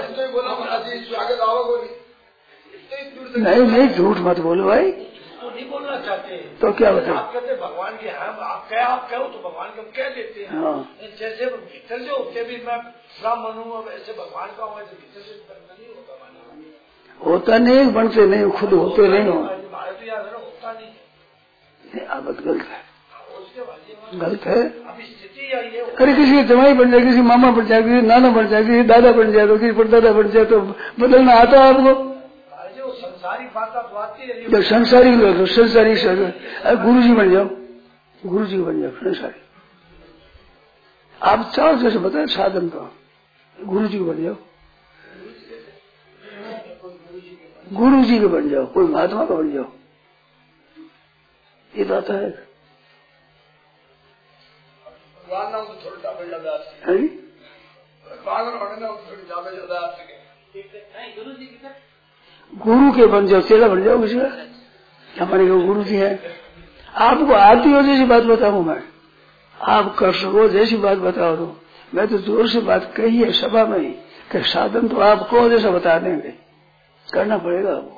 नहीं नहीं झूठ मत बोलो भाई, तो नहीं बोलना चाहते तो क्या बताओ? आप कहते भगवान के हैं, आप क्या आप कहो तो भगवान को कह देते हैं। हाँ। जैसे भीतर से होते भी मैं ब्राह्मण हूँ, वैसे भगवान का हूँ, तो भीतर से नहीं होता, होता नहीं, बनते नहीं, खुद होते नहीं हो, हमारे तो याद होता नहीं। आदत गलत है, गलत है। अभी स्थिति आई है, अरे किसी जमाई बन जाए, किसी मामा बन जाए, किसी नाना बन जाए, किसी दादा बन जाए, तो किसी परदादा बन जाए, तो बदलना आता है आपको? संसारी बात आप आती है, जब संसारी लोग संसारी गुरु जी बन जाओ, गुरु जी बन जाओ संसारी। आप चाहो जैसे बताए साधन का, गुरु जी बन जाओ, गुरु जी के बन जाओ, कोई महात्मा का बन जाओ, ये तो आता है। गुरु के बन जाओ, चेला बन जाओ किसी का, हमारे गुरु जी है। आपको आती हो जैसी बात बताऊं मैं, आप कर सको जैसी बात बताओ तो मैं तो जोर से बात कही है सभा में ही कि साधन तो आपको जैसा बता देंगे, करना पड़ेगा आपको।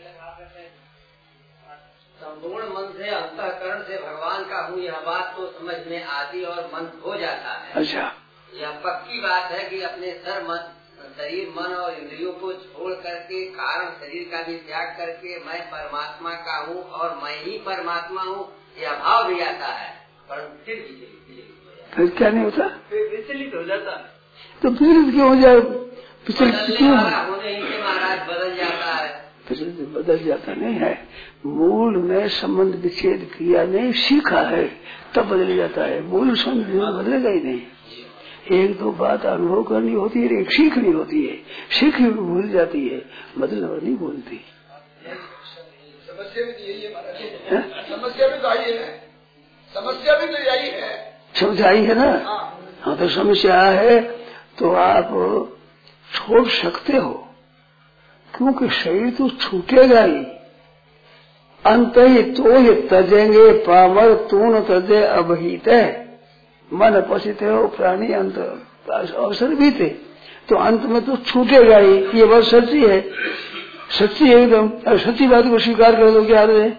संपूर्ण मन से अंतःकरण से भगवान का हूँ यह बात तो समझ में आती और मन हो जाता है। अच्छा, यह पक्की बात है कि अपने सर मन शरीर मन और इंद्रियों को छोड़ करके कारण शरीर का भी त्याग करके मैं परमात्मा का हूँ और मैं ही परमात्मा हूँ, यह भाव भी आता है, परंतु फिर फिर क्या नहीं होता, फिर विचलित हो जाता है। तो विचलित क्यों हो जाए? विचलित क्यों होने ही से महाराज बदल जाता है, विचलित बदल जाता नहीं है। मूल में संबंध विच्छेद किया नहीं, सीखा है तब बदल जाता है, मूल संबंध बदलेगा ही नहीं। एक दो बात अनुभव करनी होती है, एक सीखनी होती है, सीखी भूल जाती है, बदलने नहीं बोलती। समस्या भी तो यही है महाराज, समस्या भी तो आई है, समस्या भी तो यही है, समस्या आई है ना। हाँ तो समस्या है तो आप छोड़ सकते हो, क्योंकि शरीर तो छूटेगा ही, अंत ही तो ही तजेंगे पामर तून तजे अभीत है, मन पसित हो प्राणी अंत अवसर भी थे, तो अंत में तो छूटेगा ही, ये बात सच्ची है, सच्ची है एकदम। अरे सच्ची बात को स्वीकार कर दो क्या है,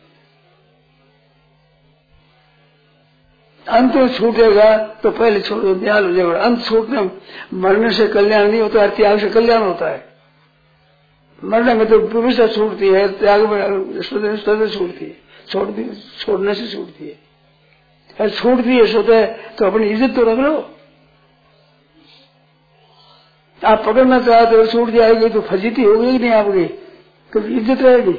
अंत छूटेगा तो पहले छोड़ो, ध्यान हो जाएगा। अंत छूटने मरने से कल्याण नहीं होता है, त्याग से कल्याण होता है। मरने में तो विवशता छूटती है, त्याग में सदा छूटती है, छोड़ छोड़ने से छूटती है। अरे छूट दिए सोते तो अपनी इज्जत तो रख लो। आप पकड़ना चाहते हो, छूट जाएगी तो फजीती होगी कि नहीं आपकी, तो इज्जत रहेगी।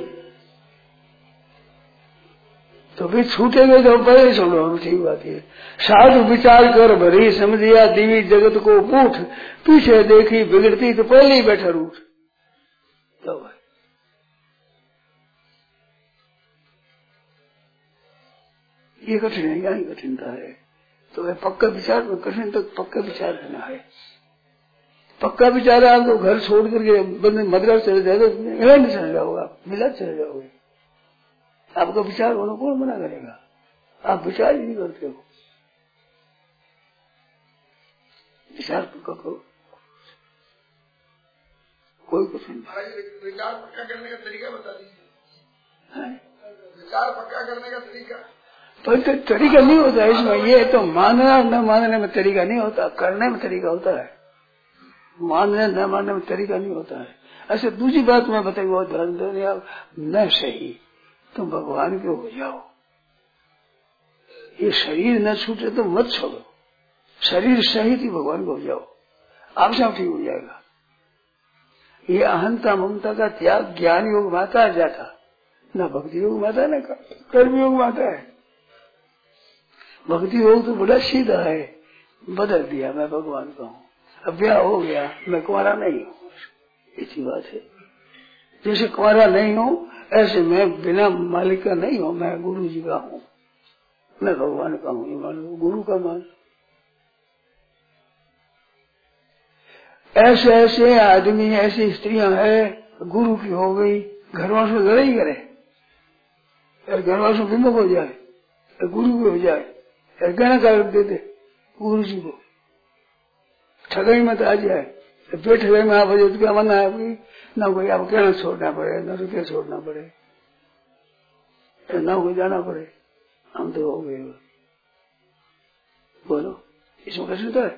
तो फिर छूटेंगे तो पहले छोड़ो, ठीक बात है। साधु विचार कर भरी समझिया दिवी जगत को पूठ, पीछे देखी बिगड़ती तो पहले ही बैठा रूठ। तो ये कठिन है, यहाँ ही कठिनता है। तो पक्का विचार में कठिन तो पक्का विचार करना है। पक्का विचार आप तो घर छोड़ करके बंदे मद्रास चले जाए तो इंग्लैंड चले जाओगे, मिला चले जाओगे, आपका विचार होना कौन मना करेगा? आप विचार ही नहीं करते हो। विचार पक्का करो, कोई कुछ नहीं। विचार पक्का करने का तरीका बता दीजिए। विचार पक्का करने का तरीका पर तो तरीका नहीं होता इसमें। ये तो मानना न मानने में तरीका नहीं होता, करने में तरीका होता है। मानने न मानने में तरीका नहीं होता है। ऐसे दूसरी बात मैं बताई, बहुत ध्यान देने, न सही तुम भगवान के हो जाओ। ये शरीर न छूटे तो मत छोड़ो, शरीर सहित ही भगवान को हो जाओ, आपसे ठीक हो जाएगा। ये अहंता ममता का त्याग ज्ञान योग में आता जाता, न भक्ति योग में आता न कर्म योग में आता है। भक्ति योग तो बड़ा सीधा है, बदल दिया मैं भगवान का हूँ, अब ब्याह हो गया मैं कुंवारा नहीं हूँ, इसी बात है। जैसे कुंवारा नहीं हूँ ऐसे मैं बिना मालिक का नहीं हूँ, मैं गुरु जी का हूँ, मैं भगवान का हूँ, मान लो गुरु का मान। ऐसे ऐसे आदमी ऐसी स्त्रियां हैं गुरु की हो गई, घरवालों से लड़ाई करे, घरवालों से विमुख हो जाए, गुरु की हो जाए, गहना कागज दे दे गुरु जी को, ठगाई मत आ जाए, फिर ठगाई में आप तो क्या मना है आपकी? ना कोई आप कहना छोड़ना पड़े, न रुपया छोड़ना पड़े, ना कोई जाना पड़े, हम तो हो गए। बोलो इसमें कठिनता है?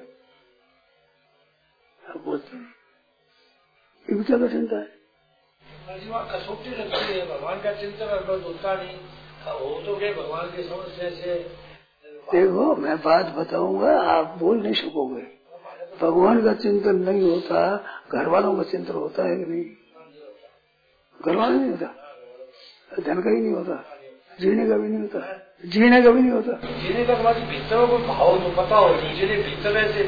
आप बोलते हैं ये क्या कठिनता है? कसौटी लगती है, भगवान का चिंतन अगर होता नहीं हो तो क्या भगवान के समझ से? देखो मैं बात बताऊंगा, आप बोल नहीं सकोगे। भगवान का चिंतन नहीं होता, घर वालों का चिंतन होता है कि नहीं? घर वाला नहीं होता, धन का ही नहीं होता, जीने का भी नहीं होता, जीने का भी नहीं होता। जीने का भीतर को भाव तो पता हो, जीने भीतर ऐसे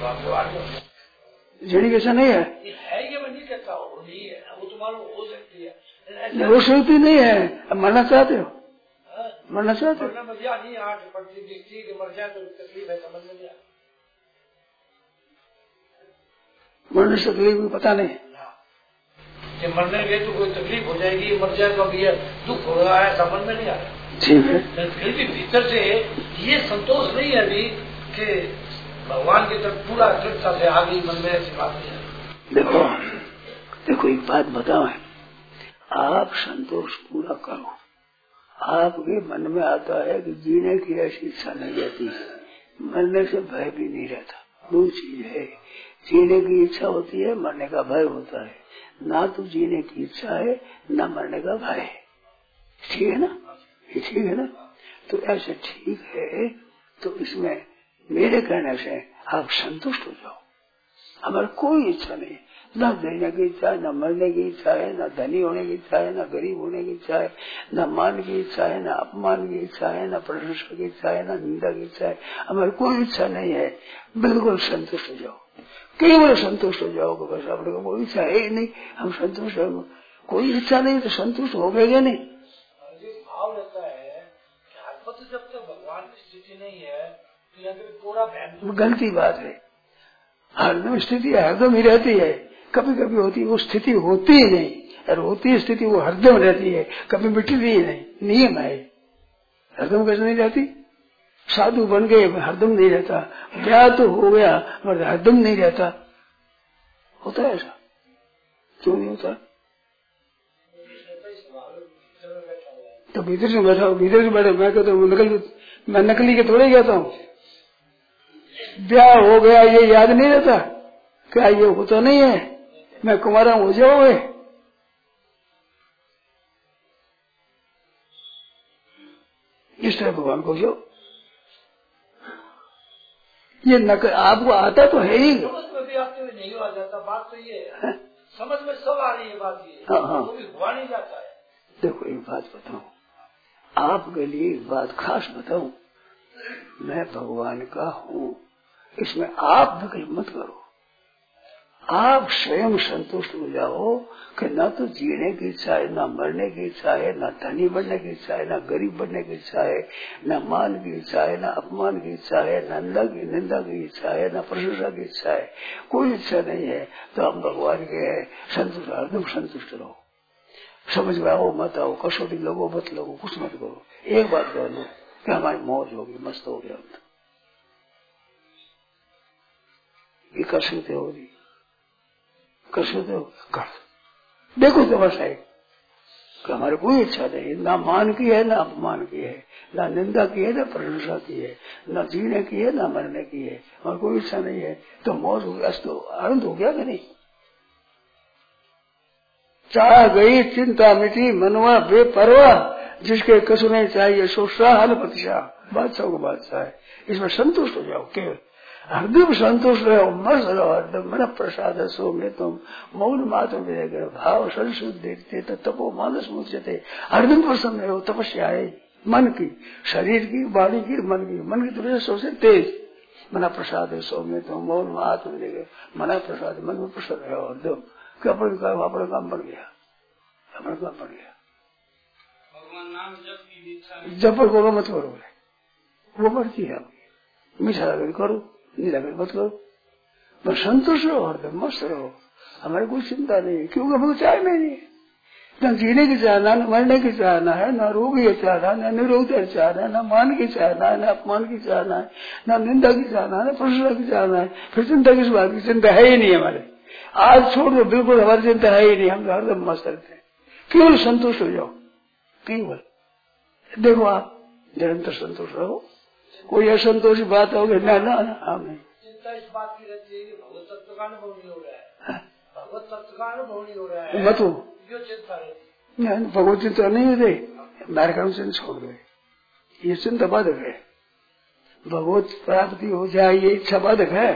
जीने कैसा नहीं है, है ये मैं नहीं कहता हूँ, नहीं है वो तुम्हारा हो सकती है, हो सकती नहीं है। मरना चाहते हो? मरना चाहते हो? नहीं आठ पड़ती दिखती कि मर जाए तो तकलीफ है, समझ में नहीं आता। मरने से तकलीफ भी पता नहीं, कि मरने गए तो कोई तकलीफ हो जाएगी, मर जाए तो अभी दुख हो रहा है, समझ में नहीं आ रहा। ठीक है, फिर भी भीतर से ये संतोष नहीं है अभी कि भगवान की तरफ पूरा दृढ़ता से आ गई, मन में ऐसी बात नहीं है। देखो देखो एक बात बताओ, आप संतोष पूरा करो, आपके मन में आता है कि जीने की ऐसी इच्छा नहीं रहती, मरने से भय भी नहीं रहता। दो चीज है, जीने की इच्छा होती है, मरने का भय होता है। ना तो जीने की इच्छा है ना मरने का भय है, ठीक है ना? ये ठीक है ना? तो ऐसे ठीक है, तो इसमें मेरे कहने से आप संतुष्ट हो जाओ। हमारी कोई इच्छा नहीं, न देने की इच्छा है, न मरने की इच्छा है, न धनी होने की इच्छा है, न गरीब होने की इच्छा है, न मान की इच्छा है, न अपमान की इच्छा है, न प्रशंसा की इच्छा है, न निंदा की इच्छा है। हमारी कोई इच्छा नहीं है, बिल्कुल संतुष्ट हो जाओ, केवल संतुष्ट हो जाओ। बस अपने को कोई इच्छा है ही नहीं, हम संतुष्ट हो, कोई इच्छा नहीं तो संतुष्ट हो गए नहीं। भाव रहता है कि जब तक भगवान की स्थिति नहीं है तो गलती बात है। हरदम स्थिति हरदम ही रहती है, कभी कभी होती है, वो स्थिति होती ही नहीं, और होती स्थिति वो हरदम रहती है, कभी मिटती ही नहीं। नियम है, हरदम कैसे नहीं रहती? साधु बन गए हरदम नहीं रहता, ब्याह तो हो गया मगर हरदम नहीं रहता। होता है ऐसा? क्यों नहीं होता? तो भीतर से बैठा हूँ, भीतर से बैठे, मैं कहता हूँ नकल, मैं नकली के थोड़े कहता हूँ। ब्याह हो गया ये याद नहीं रहता, क्या ये होता नहीं है? मैं कुमारा हो जाओगे, इस तरह भगवान को जो ये नकल आपको आता तो है ही, समझ में भी आते हुए नहीं आ जाता। बात तो ये है, समझ में सब आ रही है बात, ये हाँ हाँ तो भी हुआ नहीं जाता है। देखो एक बात बताऊं, आपके लिए एक बात खास बताऊं, मैं भगवान का हूँ, इसमें आप विकल्प मत करो। आप स्वयं संतुष्ट हो जाओ कि न तो जीने की इच्छा है, न मरने की इच्छा है, न धनी बनने की इच्छा है, न गरीब बनने की इच्छा है, न मान की इच्छा है, न अपमान की इच्छा है, न निंदा की निंदा की इच्छा है, न प्रशंसा की इच्छा है, कोई इच्छा नहीं है। तो हम भगवान के हैं, संतुष्ट, हरदम संतुष्ट रहो। समझ में आओ मत आओ, कसौटी लगो मत लगो, कुछ मत करो, एक बात कह लो कि हमारी मौज होगी, मस्त हो गया। ये कर सकते हो, कर सकते हो, कर देखो तो बस है कि हमारी कोई इच्छा नहीं, ना मान की है, ना अपमान की है, ना निंदा की है, ना प्रशंसा की है, ना जीने की है, ना मरने की है, और कोई इच्छा नहीं है। तो मौज हो गया, तो आनंद हो गया कि नहीं? चाह गई चिंता मिटी मनवा बेपरवाह, जिसके कछु नहीं चाहिए सो शाह प्रतिशाह, बादशाह को बादशाह है। इसमें संतुष्ट हो जाओ, केवल हरदम संतुष्ट रहो, मस्त रहो, हरदम मन प्रसाद सो में तुम मौन मात्र विजय भाव संशुद्ध देखते तपो मानस मुझते, हरदम प्रसन्न रहो। तपस्या है मन की, शरीर की, वाणी की, मन की। मन की तुझे सबसे तेज मना प्रसाद है सो में तुम मौन मात्र विजय, मना प्रसाद मन में प्रसन्न रहो हरदम, कि अपने काम अपना काम बन गया, अपना काम बन गया। भगवान नाम जप की इच्छा जब करो मत करो, वो मर्जी है आपकी, मीठा लगे करो, नहीं लगे मत करो, बस संतुष्ट रहो, हरदम मस्त रहो, हमारी कोई चिंता नहीं। क्योंकि हमें चाह नहीं है, न जीने की चाहना, न मरने की चाहना है, न रोग की चाहना, न निरोग चाहना है, न मान की चाहना है, न अपमान की चाहना है, न निंदा की चाहना है, न प्रशंसा की चाहना है। फिर चिंता किस बात की? चिंता है ही नहीं हमारे। आज छोड़ दो, बिल्कुल हमारी चिंता है ही नहीं, हम हरदम मस्त रहते हैं। केवल संतुष्ट हो जाओ, केवल देखो आप निरंतर संतुष्ट रहो। कोई असंतोषी बात होगी ना ना हम नहीं। चिंता इस बात की रहती है कि भगवत तत्व का अनुभव नहीं हो रहा है, भगवत तत्व का अनुभव नहीं हो रहा है, मत हो, जो चिंता रहती है। भगवत चिंता नहीं होते, कार्यक्रम से छोड़ गए, ये चिंता बाधक है। भगवत प्राप्ति हो जाए ये इच्छा बाधक है,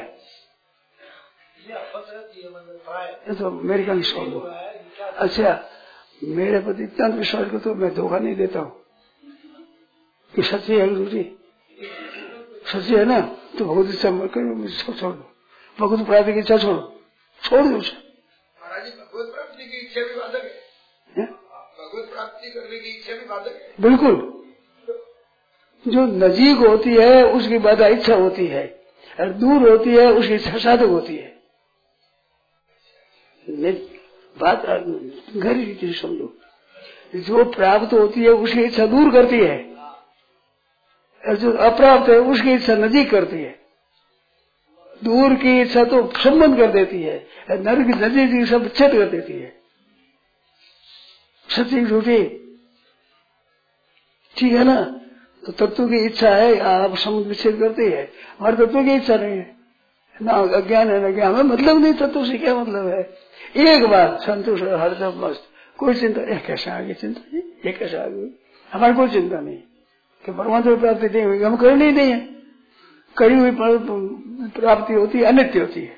ये तो मेरे का छोड़ दो। अच्छा, मेरे प्रति इतना विश्वास कर तो मैं धोखा नहीं देता हूँ, ये सच्ची है झूठी, सच्ची है ना, तो भगवत इच्छा छोड़ दो, भगवत प्राप्ति की इच्छा छोड़ो, छोड़ दो उसे। महाराज जी, भगवत प्राप्ति की इच्छा भी बाधक है, भगवत प्राप्ति करने की इच्छा भी बाधक है। बिल्कुल, जो नजीक होती है उसकी बाधा इच्छा होती है, और दूर होती है उसकी इच्छा साधक होती है। बात घर ही समझो, जो प्राप्त होती है उसकी इच्छा दूर करती है, और जो अप्राप्त है उसकी इच्छा नजीक करती है। दूर की इच्छा तो संबंध कर देती है, नर की नजीक की सब छेद कर देती है। सच्ची झूठी ठीक है ना? तो तत्व की इच्छा है, आप संबंध विच्छेद करते हैं, हमारे तत्व की इच्छा नहीं है ना, अज्ञान है ना ज्ञान, हमें मतलब नहीं तत्व से क्या मतलब है। एक बार संतोष हरदम मस्त, कोई चिंता, ये कैसे आ गई चिंता जी, ये कैसे आ गई, हमारी कोई चिंता नहीं कि परमात्मा प्राप्ति नहीं हुई, हम करनी नहीं है। करी हुई प्राप्ति होती है, अनित्य होती है।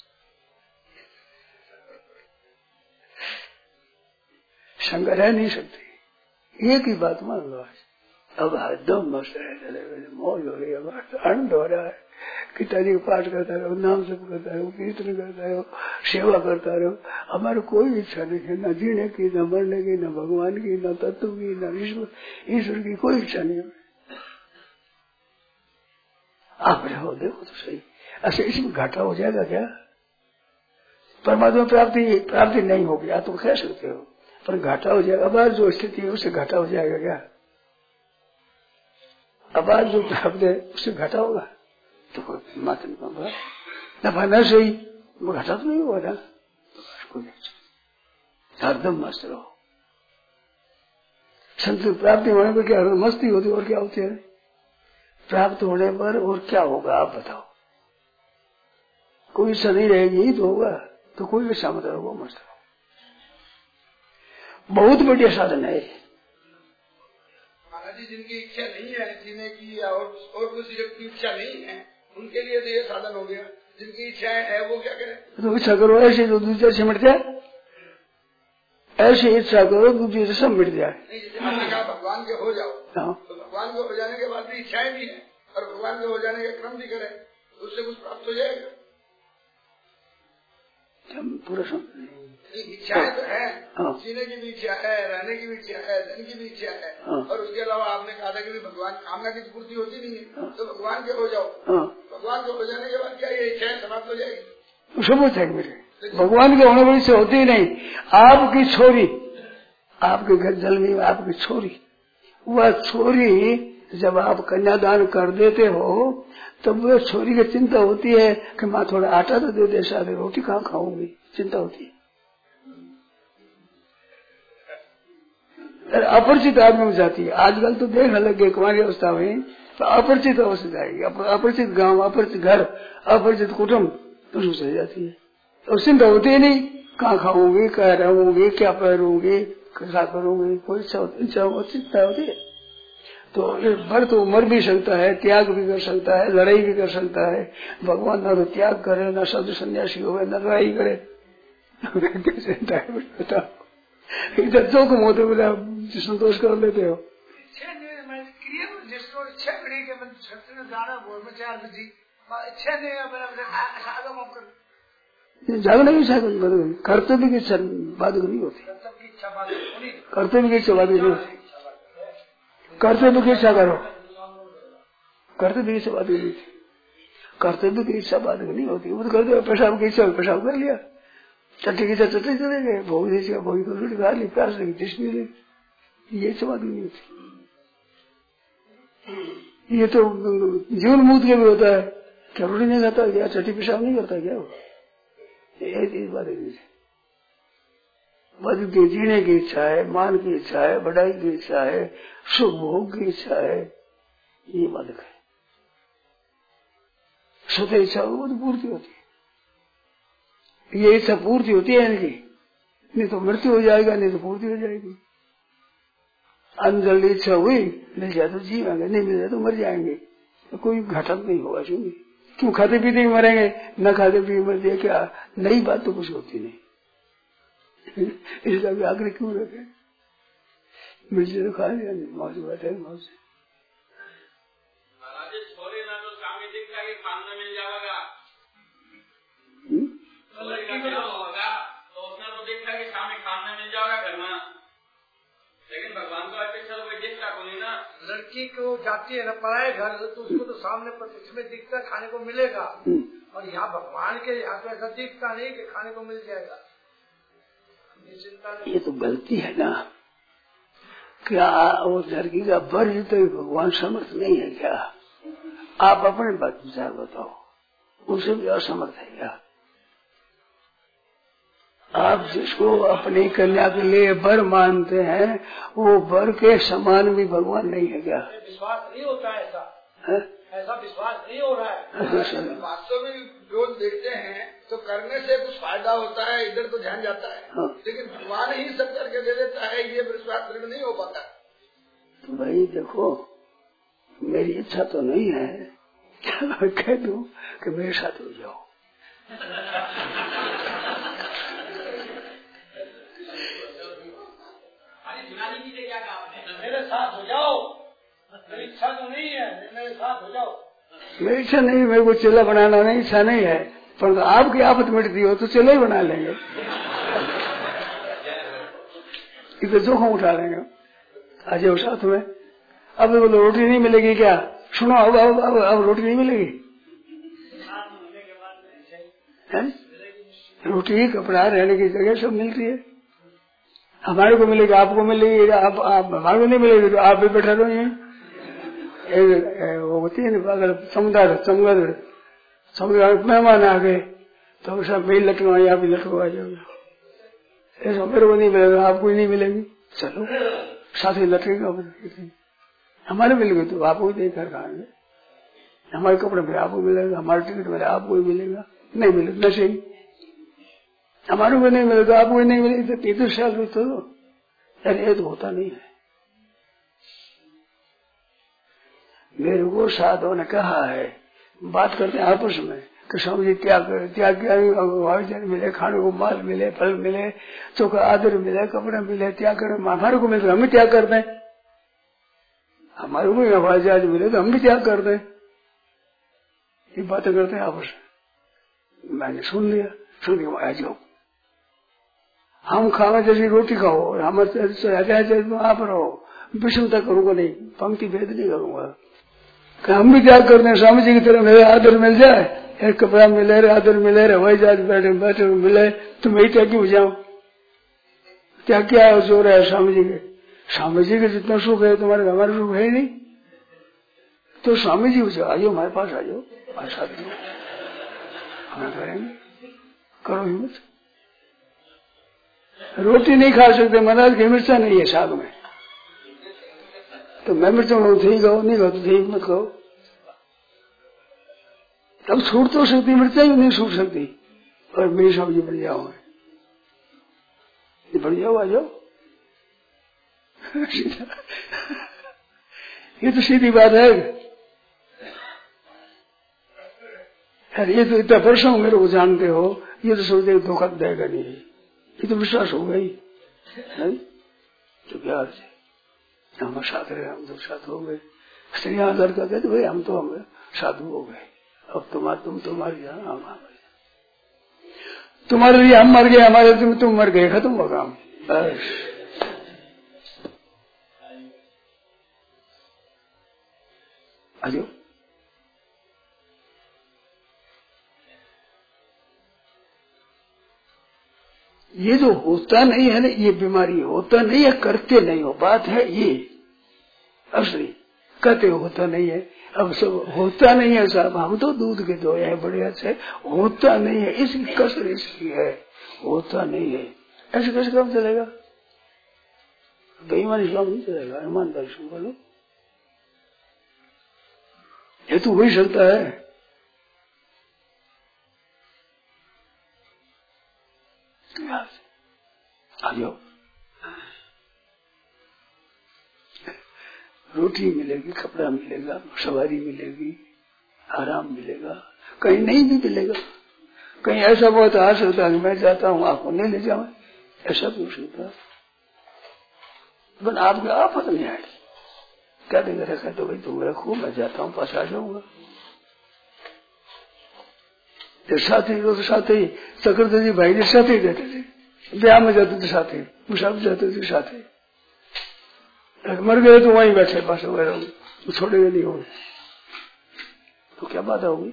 शंका रह नहीं सकती, एक ही बात मान लो, अब हरदम मस्त रहे, चले मौज हो रही है, आनंद हो रहा है। गीताजी का पाठ करता रहो, नाम जप करता रहो, कीर्तन करता रहो, सेवा करता रहो, हमारी कोई इच्छा नहीं है, न जीने की, न मरने की, न भगवान की, न तत्व की, न ईश्वर ईश्वर की कोई इच्छा नहीं है। आप रहो, देखो तो सही, अच्छा इसमें घाटा हो जाएगा क्या? परमात्मा प्राप्ति प्राप्ति नहीं होगी, आप तो कह सकते हो, पर घाटा हो जाएगा। अब जो स्थिति है उससे घाटा हो जाएगा क्या? अब जो प्राप्त है उससे घाटा होगा तो मात्र नहीं, नफा न सही, वो घाटा तो नहीं हुआ ना। हरदम मस्त रहो, संतुष्ट प्राप्ति होने पर क्या मस्ती होती और क्या होती है? प्राप्त होने पर और क्या होगा आप बताओ? कोई इच्छा नहीं रहेगी ही तो होगा, तो कोई इच्छा मत रहो, मस्त रहो। बहुत बढ़िया साधन है। महाराज जी, जिनकी इच्छा नहीं है जीने की और और किसी की इच्छा नहीं है, उनके लिए तो ये साधन हो गया। जिनकी इच्छा है वो क्या करें? तो इच्छा करो ऐसे जो दूसरे से मिट जाए, ऐसे इच्छा करो दूसरे से सब मिट जाए। आपने कहा भगवान के हो जाओ, हाँ। तो भगवान के हो जाने के बाद भी इच्छाएं भी है और भगवान के हो जाने का क्रम भी करे, तो उससे कुछ प्राप्त हो जाएगा। पूरा समझ इच्छाएं तो है, हाँ। जीने की भी इच्छा है, रहने की भी इच्छा है, धन की भी इच्छा है, हाँ। और उसके अलावा आपने कहा था कि भगवान कामना की पूर्ति होती नहीं है, हाँ। तो भगवान के हो जाओ। हाँ। भगवान के हो जाने के बाद क्या ये इच्छाएं समाप्त हो जाएगी? सब होता है मेरे भगवान के होने वाली से होती ही नहीं। आपकी छोरी, आपके घर जल में आपकी छोरी, वह छोरी जब आप कन्यादान कर देते हो तब वह छोरी की चिंता होती है कि माँ थोड़ा आटा तो दे दे, साथ रोटी कहाँ खाऊंगी, चिंता होती है। अपरिचित आदमी में जाती है। आजकल तो देखने लगे कुमारी अवस्था में तो अपरिचित अवस्था जाएगी, अपरिचित गांव, अपरिचित घर, अपरिचित कुटुम्ब उसमें चली जाती है। तो चिंता होती ही नहीं, कहाँ खाऊंगी, क्या रहूंगी, क्या पहरूंगी, क्या करूंगी, कोई इच्छा चिंता होती है। तो भर तो मर भी सकता है, त्याग भी कर सकता है, लड़ाई भी कर सकता है। भगवान न तो त्याग करे, न साधु सन्यासी हो, न लड़ाई करे। चिंता है बताओ, इधर जोखिम होते बोला संतोष कर लेते हो। जिसको इच्छा करी कि मैं छत्र में जाना बोल में चार बजी इच्छा नहीं है, जागने की इच्छा कर्तव्य की इच्छा बाधक नहीं होती, कर्तव्य की इच्छा बाधक नहीं होती। कर्तव्य की इच्छा करो, कर्तव्य की इच्छा बाधक नहीं थी, कर्तव्य की इच्छा बाधक नहीं होती। वो तो करते पेशाब की इच्छा पेशाब कर लिया, चट्टी की इच्छा चट्टी चले गए, भोग की इच्छा भोगी को रोटी खा ली, प्यास लगी डिश भी ली, ये इच्छा बाधक नहीं होती। ये तो जीवन मुक्त के भी होता है, क्या रोटी नहीं खाता क्या, चट्टी पेशाब नहीं करता क्या, ये बात है। बद की जीने की इच्छा है, मान की इच्छा है, बढ़ाई की इच्छा है, सुख भोग की इच्छा है, ये बाधक है। स्वतः इच्छा वो तो पूर्ति होती है, ये इच्छा पूर्ति होती है इनकी, नहीं तो मृत्यु हो जाएगा, नहीं तो पूर्ति हो जाएगी। अनजल्दी इच्छा हुई, मिल जाए तो जीवेंगे, नहीं मिल जाए तो मर जाएंगे, तो कोई घटक नहीं होगा। क्यों क्यों खाते पीते ही मरेंगे, न खाते पीते मर जाए क्या, नई बात तो कुछ होती नहीं। इसका भी आग्रह क्यों रखे, मिल जाए तो खा लिया, मौज बैठे मौज से। छोरे ना तो स्वामी दिखता है खाना मिल जाएगा, होगा तो उसने तो देखा कि स्वामी खाना मिल जाएगा घर में, लेकिन भगवान को अपेक्षा तो कोई दिखता को नहीं ना। लड़की को जाती है ना पराए घर, तो उसको तो सामने प्रत्यक्ष में दिखता खाने को मिलेगा, और यहाँ भगवान के यहाँ तो ऐसा दिखता नहीं कि खाने को मिल जाएगा। ये चिंता नहीं, ये तो गलती है ना। क्या वो लड़की का वर्ज तो भगवान समर्थ नहीं है क्या? आप अपने बात विचार बताओ, उसे भी असमर्थ है क्या? आप जिसको अपनी कन्या के लिए वर मानते हैं, वो वर के समान भी भगवान नहीं है क्या? विश्वास नहीं होता है ऐसा है? ऐसा विश्वास नहीं हो रहा है। वास्तव में रोज देखते हैं तो करने से कुछ फायदा होता है, इधर तो ध्यान जाता है, हाँ। लेकिन भगवान ही सब करके दे देता है, ये विश्वास दृढ़ नहीं हो पाता। तो भाई देखो, मेरी इच्छा तो नहीं है कह दूं कि मेरे साथ हो जाओ, मेरे साथ हो जाओ, मेरी इच्छा तो नहीं है, मेरे साथ हो जाओ। मेरी इच्छा नहीं, मेरे को चेला बनाना नहीं, इच्छा नहीं है, पर आपकी आफत मिटती हो तो चेला ही बना लेंगे, इधर जोखिम उठा लेंगे। आ जाओ साथ में। अब बोलो रोटी नहीं मिलेगी क्या? सुनो, अब अब अब, अब रोटी नहीं मिलेगी, है? रोटी कपड़ा रहने की जगह सब मिलती है। हमारे को मिलेगी, आपको मिलेगी, आप आप हमारे को नहीं मिलेगी तो आप भी बैठा रहो। ये वो होती है ना, अगर समुद्र समुद्र समुद्र मेहमान आ गए तो सब मेल लटकवा, यहाँ भी लटकवा जाओगे, ऐसा मेरे को नहीं मिलेगा, आपको नहीं मिलेगी, चलो साथ ही लटकेगा। हमारे मिलेंगे तो आपको ही देकर खाएंगे, हमारे कपड़े में आपको मिलेगा, हमारे टिकट में आपको ही मिलेगा, नहीं मिलेगा नशे ही, हमारे को नहीं मिलेगा आपको नहीं मिलेगा, तो तीस साल में तो यार ये तो होता नहीं है। मेरे को साधुओं ने कहा है, बात करते हैं आपस में कि स्वामी जी त्याग करे, त्याग किया मिले, खाने को माल मिले, फल मिले, चौका आदर मिले, कपड़े मिले, त्याग करे, हमारे को मिले हम भी त्याग कर दें, हमारे को हवाई जहाज मिले तो हम भी त्याग कर दें। ये बातें करते हैं आपस में। मैंने सुन लिया, सुधी आ जाओ। हम खावे जैसी रोटी खाओ, हम आप रहो, विषमता करूंगा नहीं, पंक्ति भेद नहीं करूंगा। हम भी त्याग करते हैं स्वामी जी की तरह, मेरे आदर मिल जाए, एक कपड़ा मिले रहे, आदर मिले रहे, वही जात बैठे बैठे मिले तो मैं ही त्यागी हो जाऊं। त्याग क्या है जो रहा है स्वामी जी के? स्वामी जी के जितना सुख है तुम्हारे हमारे सुख है ही नहीं, तो स्वामी जी हो जाओ, आ जाओ हमारे पास, आ जाओ हमारे साथ, हम करेंगे, करो हिम्मत। रोटी नहीं खा सकते महाराज की मिर्चा नहीं है साग में, तो मैं मिर्चा थे खाओ, नहीं खाओ तो थे हिम्मत खाओ। अब छूट तो सकती, मिर्चा ही नहीं छूट सकती, और मेरी सब्जी बढ़ जाओ, बढ़ जाओ, आ जाओ। ये तो सीधी बात है। अरे ये तो इतना वर्षों मेरे को जानते हो, ये तो सोचते धोखा देगा नहीं, ये तो विश्वास हो गई नहीं तो क्या हम साथ रहे, हम तो साथ हो गए। स्त्रियां लड़का कहते भाई हम तो हम साधु हो गए, अब तुम्हारे तुम तो मर गया, हम तुम्हारे लिए हम मर गए, हमारे तुम तुम मर गए, खत्म हो काम बस। आजो ये जो होता नहीं है ना, ये बीमारी होता नहीं है, करते नहीं हो, बात है ये असली। कहते होता नहीं है, अब सब होता नहीं है साहब, हम तो दूध के दो है बढ़िया से, होता नहीं है, इसकी कसर इसकी है, होता नहीं है, ऐसे कैसे काम चलेगा? बेईमानी काम नहीं चलेगा, ईमानदारी से बोलो, ये तो हो ही सकता है। आ जाओ, रोटी मिलेगी, कपड़ा मिलेगा, सवारी मिलेगी, आराम मिलेगा, कहीं नहीं भी मिलेगा। कहीं ऐसा बहुत आ सकता है मैं जाता हूँ आपको नहीं ले जाऊं, ऐसा भी हो सकता, पर आपके आफत नहीं आएगी। क्या देगा रखा तो भाई तुम रखो, मैं जाता हूँ, पास आ जाऊंगा। साथी तो साथी चक्रधर जी भाई जी साथी रहते थे, ब्याह में जाते थे साथी, मुसाफिर जाते थे साथी, मर गए तो वहीं बैठे पास वगैरह, तो छोड़ेंगे नहीं होंगे, तो क्या बात होगी?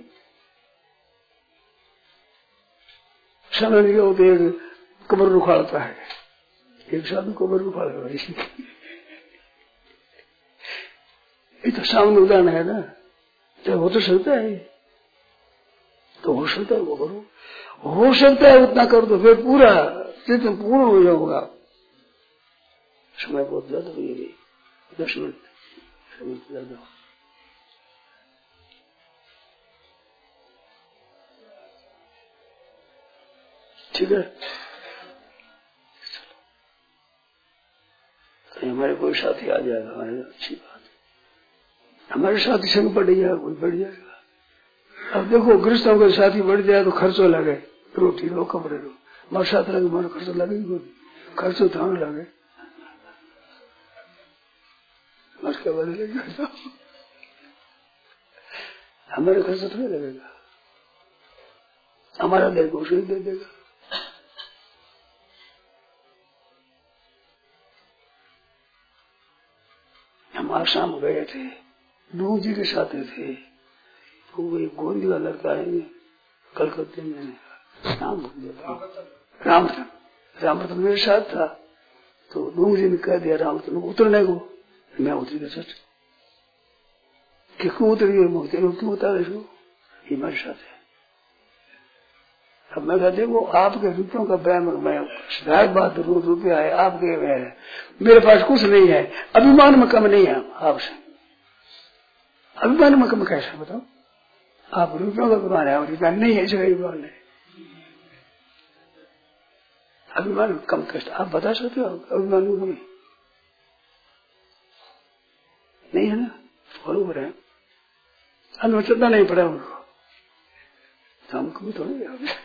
समझ गए हो तो एक कमर उखाड़ता है, एक साधु कमर उखाड़ेगा, ये तो सामने उदाहरण है ना, तो हो तो सकता है, तो हो सकता है वो करो, हो सकता है उतना कर दो, फिर पूरा जितना पूर्ण हो जाऊंगा। समय बहुत ज्यादा हो गई, दस मिनट समय ज्यादा, ठीक है। तो हमारे कोई साथी आ जाएगा, हमारे अच्छी बात, हमारे साथी संग बढ़ जाएगा, कोई बढ़ जाएगा। अब देखो गृहस्थों का साथी बढ़ जाए तो खर्चो लगे, रोटी लो कपड़े लो, मार साथ लगे मारो खर्चो लगेगी, खर्चो थाने लगे, मर के बदले लगेगा, हमारे खर्चो थोड़ी लगेगा, हमारा देगा उसे दे देगा। हम आसाम गए थे, नूह जी के साथ थे, तो वो एक गोंदी का लड़का है कलकत्ते में, नाम भूल गया, रामचंद्र, रामचंद्र मेरे साथ था, तो नूह जी ने कह दिया रामचंद्र को उतरने को, मैं उतरी गया सच, कि क्यों उतरी है, क्यों उतारे इसको, ये मेरे साथ है। अब मैं कहते वो आपके रुपयों का बैम, मैं सिद्धार्थ बात रोज रुपया है आपके में, मेरे पास कुछ नहीं है, अभिमान में कम नहीं है आपसे, अभिमान में कम कैसे बताओ? आप रुपयों का अभिमान है, अभिमान नहीं है, इसका अभिमान है, अभिमान कम कैसे आप बता सकते हो? अभिमान में कमी नहीं है ना, बरोबर है, अनुचता नहीं पड़ा उनको, तो हमको भी थोड़ी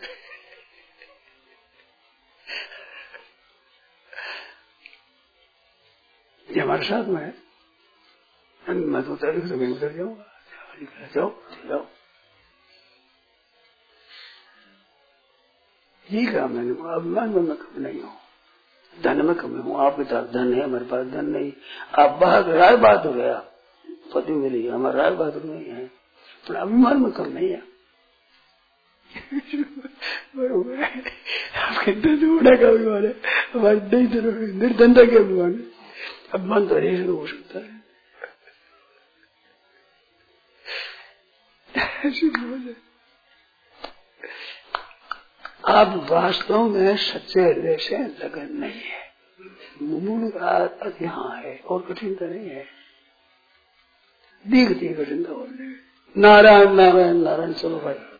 ये हमारे साथ में है, मैं तो उतर तो मैं उतर जाऊंगा, जाओ जाओ, ये कहा मैंने, अभिमान में मैं कम नहीं हूँ, धन में कम हूँ। आपके पास धन है, हमारे पास धन नहीं। आप बाहर राय बात हो गया, पति मिली, हमारा राय बात नहीं है, पर अभिमान में कम नहीं है। बरोबर है, आपके धन का अभिमान है, हमारे नहीं धन निर्धनता के अभिमान है। अभिमान तो हरेश हो सकता है। आप वास्तव में सच्चे हृदय से लगन नहीं है, मूल अर्थ यहाँ है और कठिनता नहीं है। दिखती कठिनता और नारायण नारायण नारायण। चलो भाई।